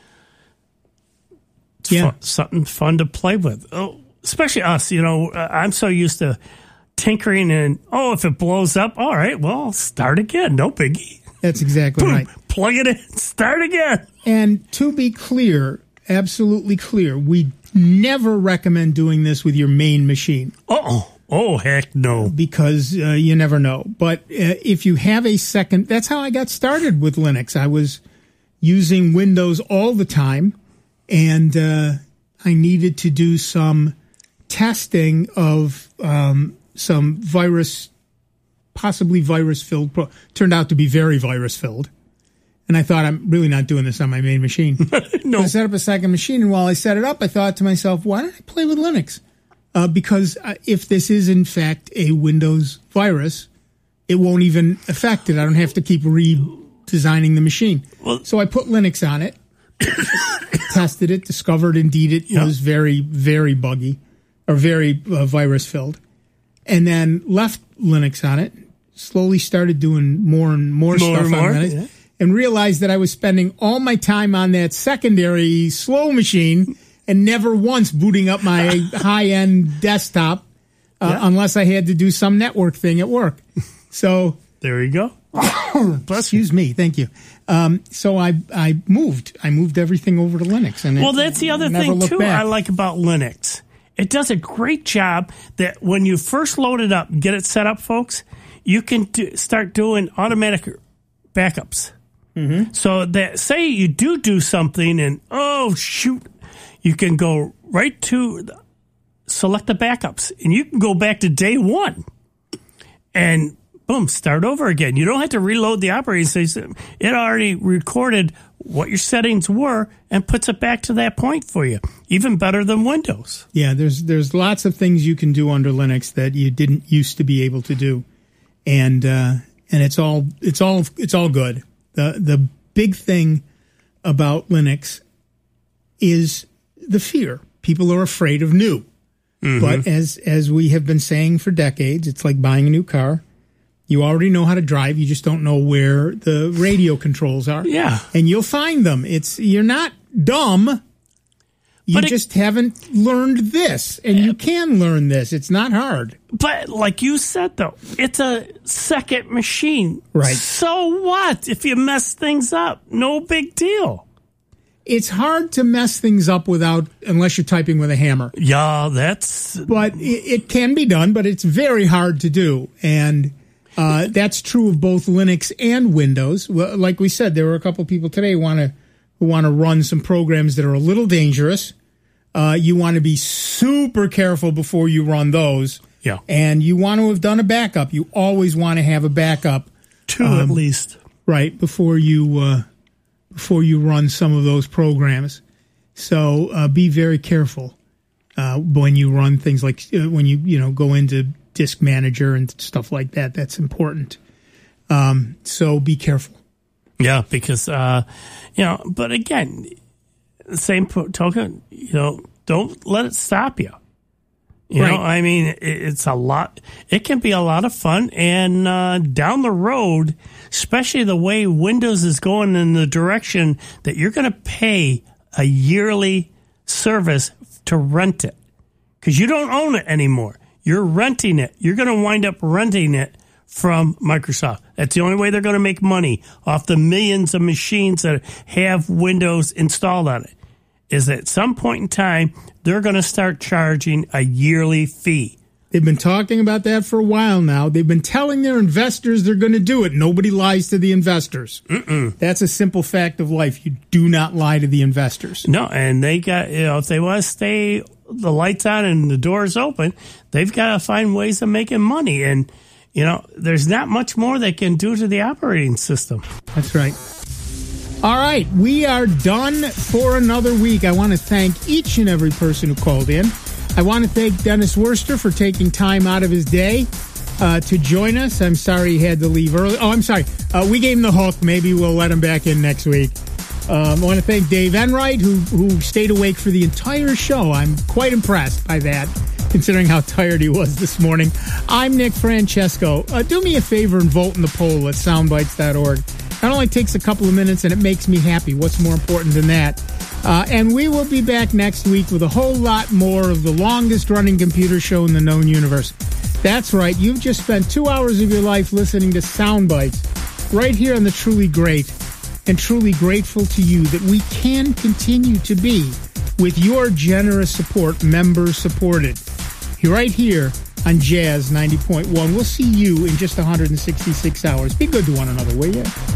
it's something fun to play with. Oh, especially us, I'm so used to tinkering and, if it blows up, all right, well, start again. No biggie. That's exactly right. Plug it in, start again. And to be clear, absolutely clear, we never recommend doing this with your main machine. Oh, heck no. Because you never know. But if you have a second, that's how I got started with Linux. I was using Windows all the time, and I needed to do some testing of some possibly virus-filled, turned out to be very virus-filled. And I thought, I'm really not doing this on my main machine. No. So I set up a second machine, and while I set it up, I thought to myself, why don't I play with Linux? Because if this is, in fact, a Windows virus, it won't even affect it. I don't have to keep redesigning the machine. So I put Linux on it, tested it, discovered indeed it was very, very buggy, or very virus-filled, and then left Linux on it, slowly started doing more and more stuff on Linux. Yeah. And realized that I was spending all my time on that secondary slow machine and never once booting up my high-end desktop unless I had to do some network thing at work. So there you go. Excuse me. Thank you. So I moved. I moved everything over to Linux. And that's the other thing, too, I like about Linux. It does a great job that when you first load it up and get it set up, folks, you can start doing automatic backups. Mm-hmm. So that say you do something and you can go right to select the backups and you can go back to day one and boom, start over again. You don't have to reload the operating system. It already recorded what your settings were and puts it back to that point for you. Even better than Windows. Yeah, there's lots of things you can do under Linux that you didn't used to be able to do, and it's all good. The big thing about Linux is the fear. People are afraid of new. Mm-hmm. But as we have been saying for decades, it's like buying a new car. You already know how to drive. You just don't know where the radio controls are. Yeah. And you'll find them. You're not dumb. You just haven't learned this. And you can learn this. It's not hard. But like you said, though, it's a second machine. Right. So what if you mess things up? No big deal. It's hard to mess things up unless you're typing with a hammer. Yeah, But it can be done, but it's very hard to do. And that's true of both Linux and Windows. Well, like we said, there were a couple of people today who want to run some programs that are a little dangerous. You want to be super careful before you run those. Yeah. And you want to have done a backup. You always want to have a backup. Two at least. Right, before you run some of those programs. So be very careful when you run things like when you go into Disk Manager and stuff like that. That's important. So be careful. Yeah, because but again, same token, don't let it stop you. You know, I mean, it's a lot. It can be a lot of fun, and down the road, especially the way Windows is going in the direction that you're going to pay a yearly service to rent it, because you don't own it anymore. You're renting it. You're going to wind up renting it from Microsoft. That's the only way they're going to make money off the millions of machines that have Windows installed on it, is that at some point in time, they're going to start charging a yearly fee. They've been talking about that for a while now. They've been telling their investors they're going to do it. Nobody lies to the investors. That's a simple fact of life. You do not lie to the investors. No, and they got, if they want to stay the lights on and the doors open, they've got to find ways of making money. And, there's not much more they can do to the operating system. That's right. All right, we are done for another week. I want to thank each and every person who called in. I want to thank Dennis Worster for taking time out of his day to join us. I'm sorry he had to leave early. Oh, I'm sorry. We gave him the hook. Maybe we'll let him back in next week. I want to thank Dave Enright, who stayed awake for the entire show. I'm quite impressed by that, considering how tired he was this morning. I'm Nick Francesco. Do me a favor and vote in the poll at soundbites.org. It only takes a couple of minutes, and it makes me happy. What's more important than that? And we will be back next week with a whole lot more of the longest-running computer show in the known universe. That's right. You've just spent 2 hours of your life listening to Soundbites right here on the Truly Great, and truly grateful to you that we can continue to be, with your generous support, member-supported, right here on Jazz 90.1. We'll see you in just 166 hours. Be good to one another, will you?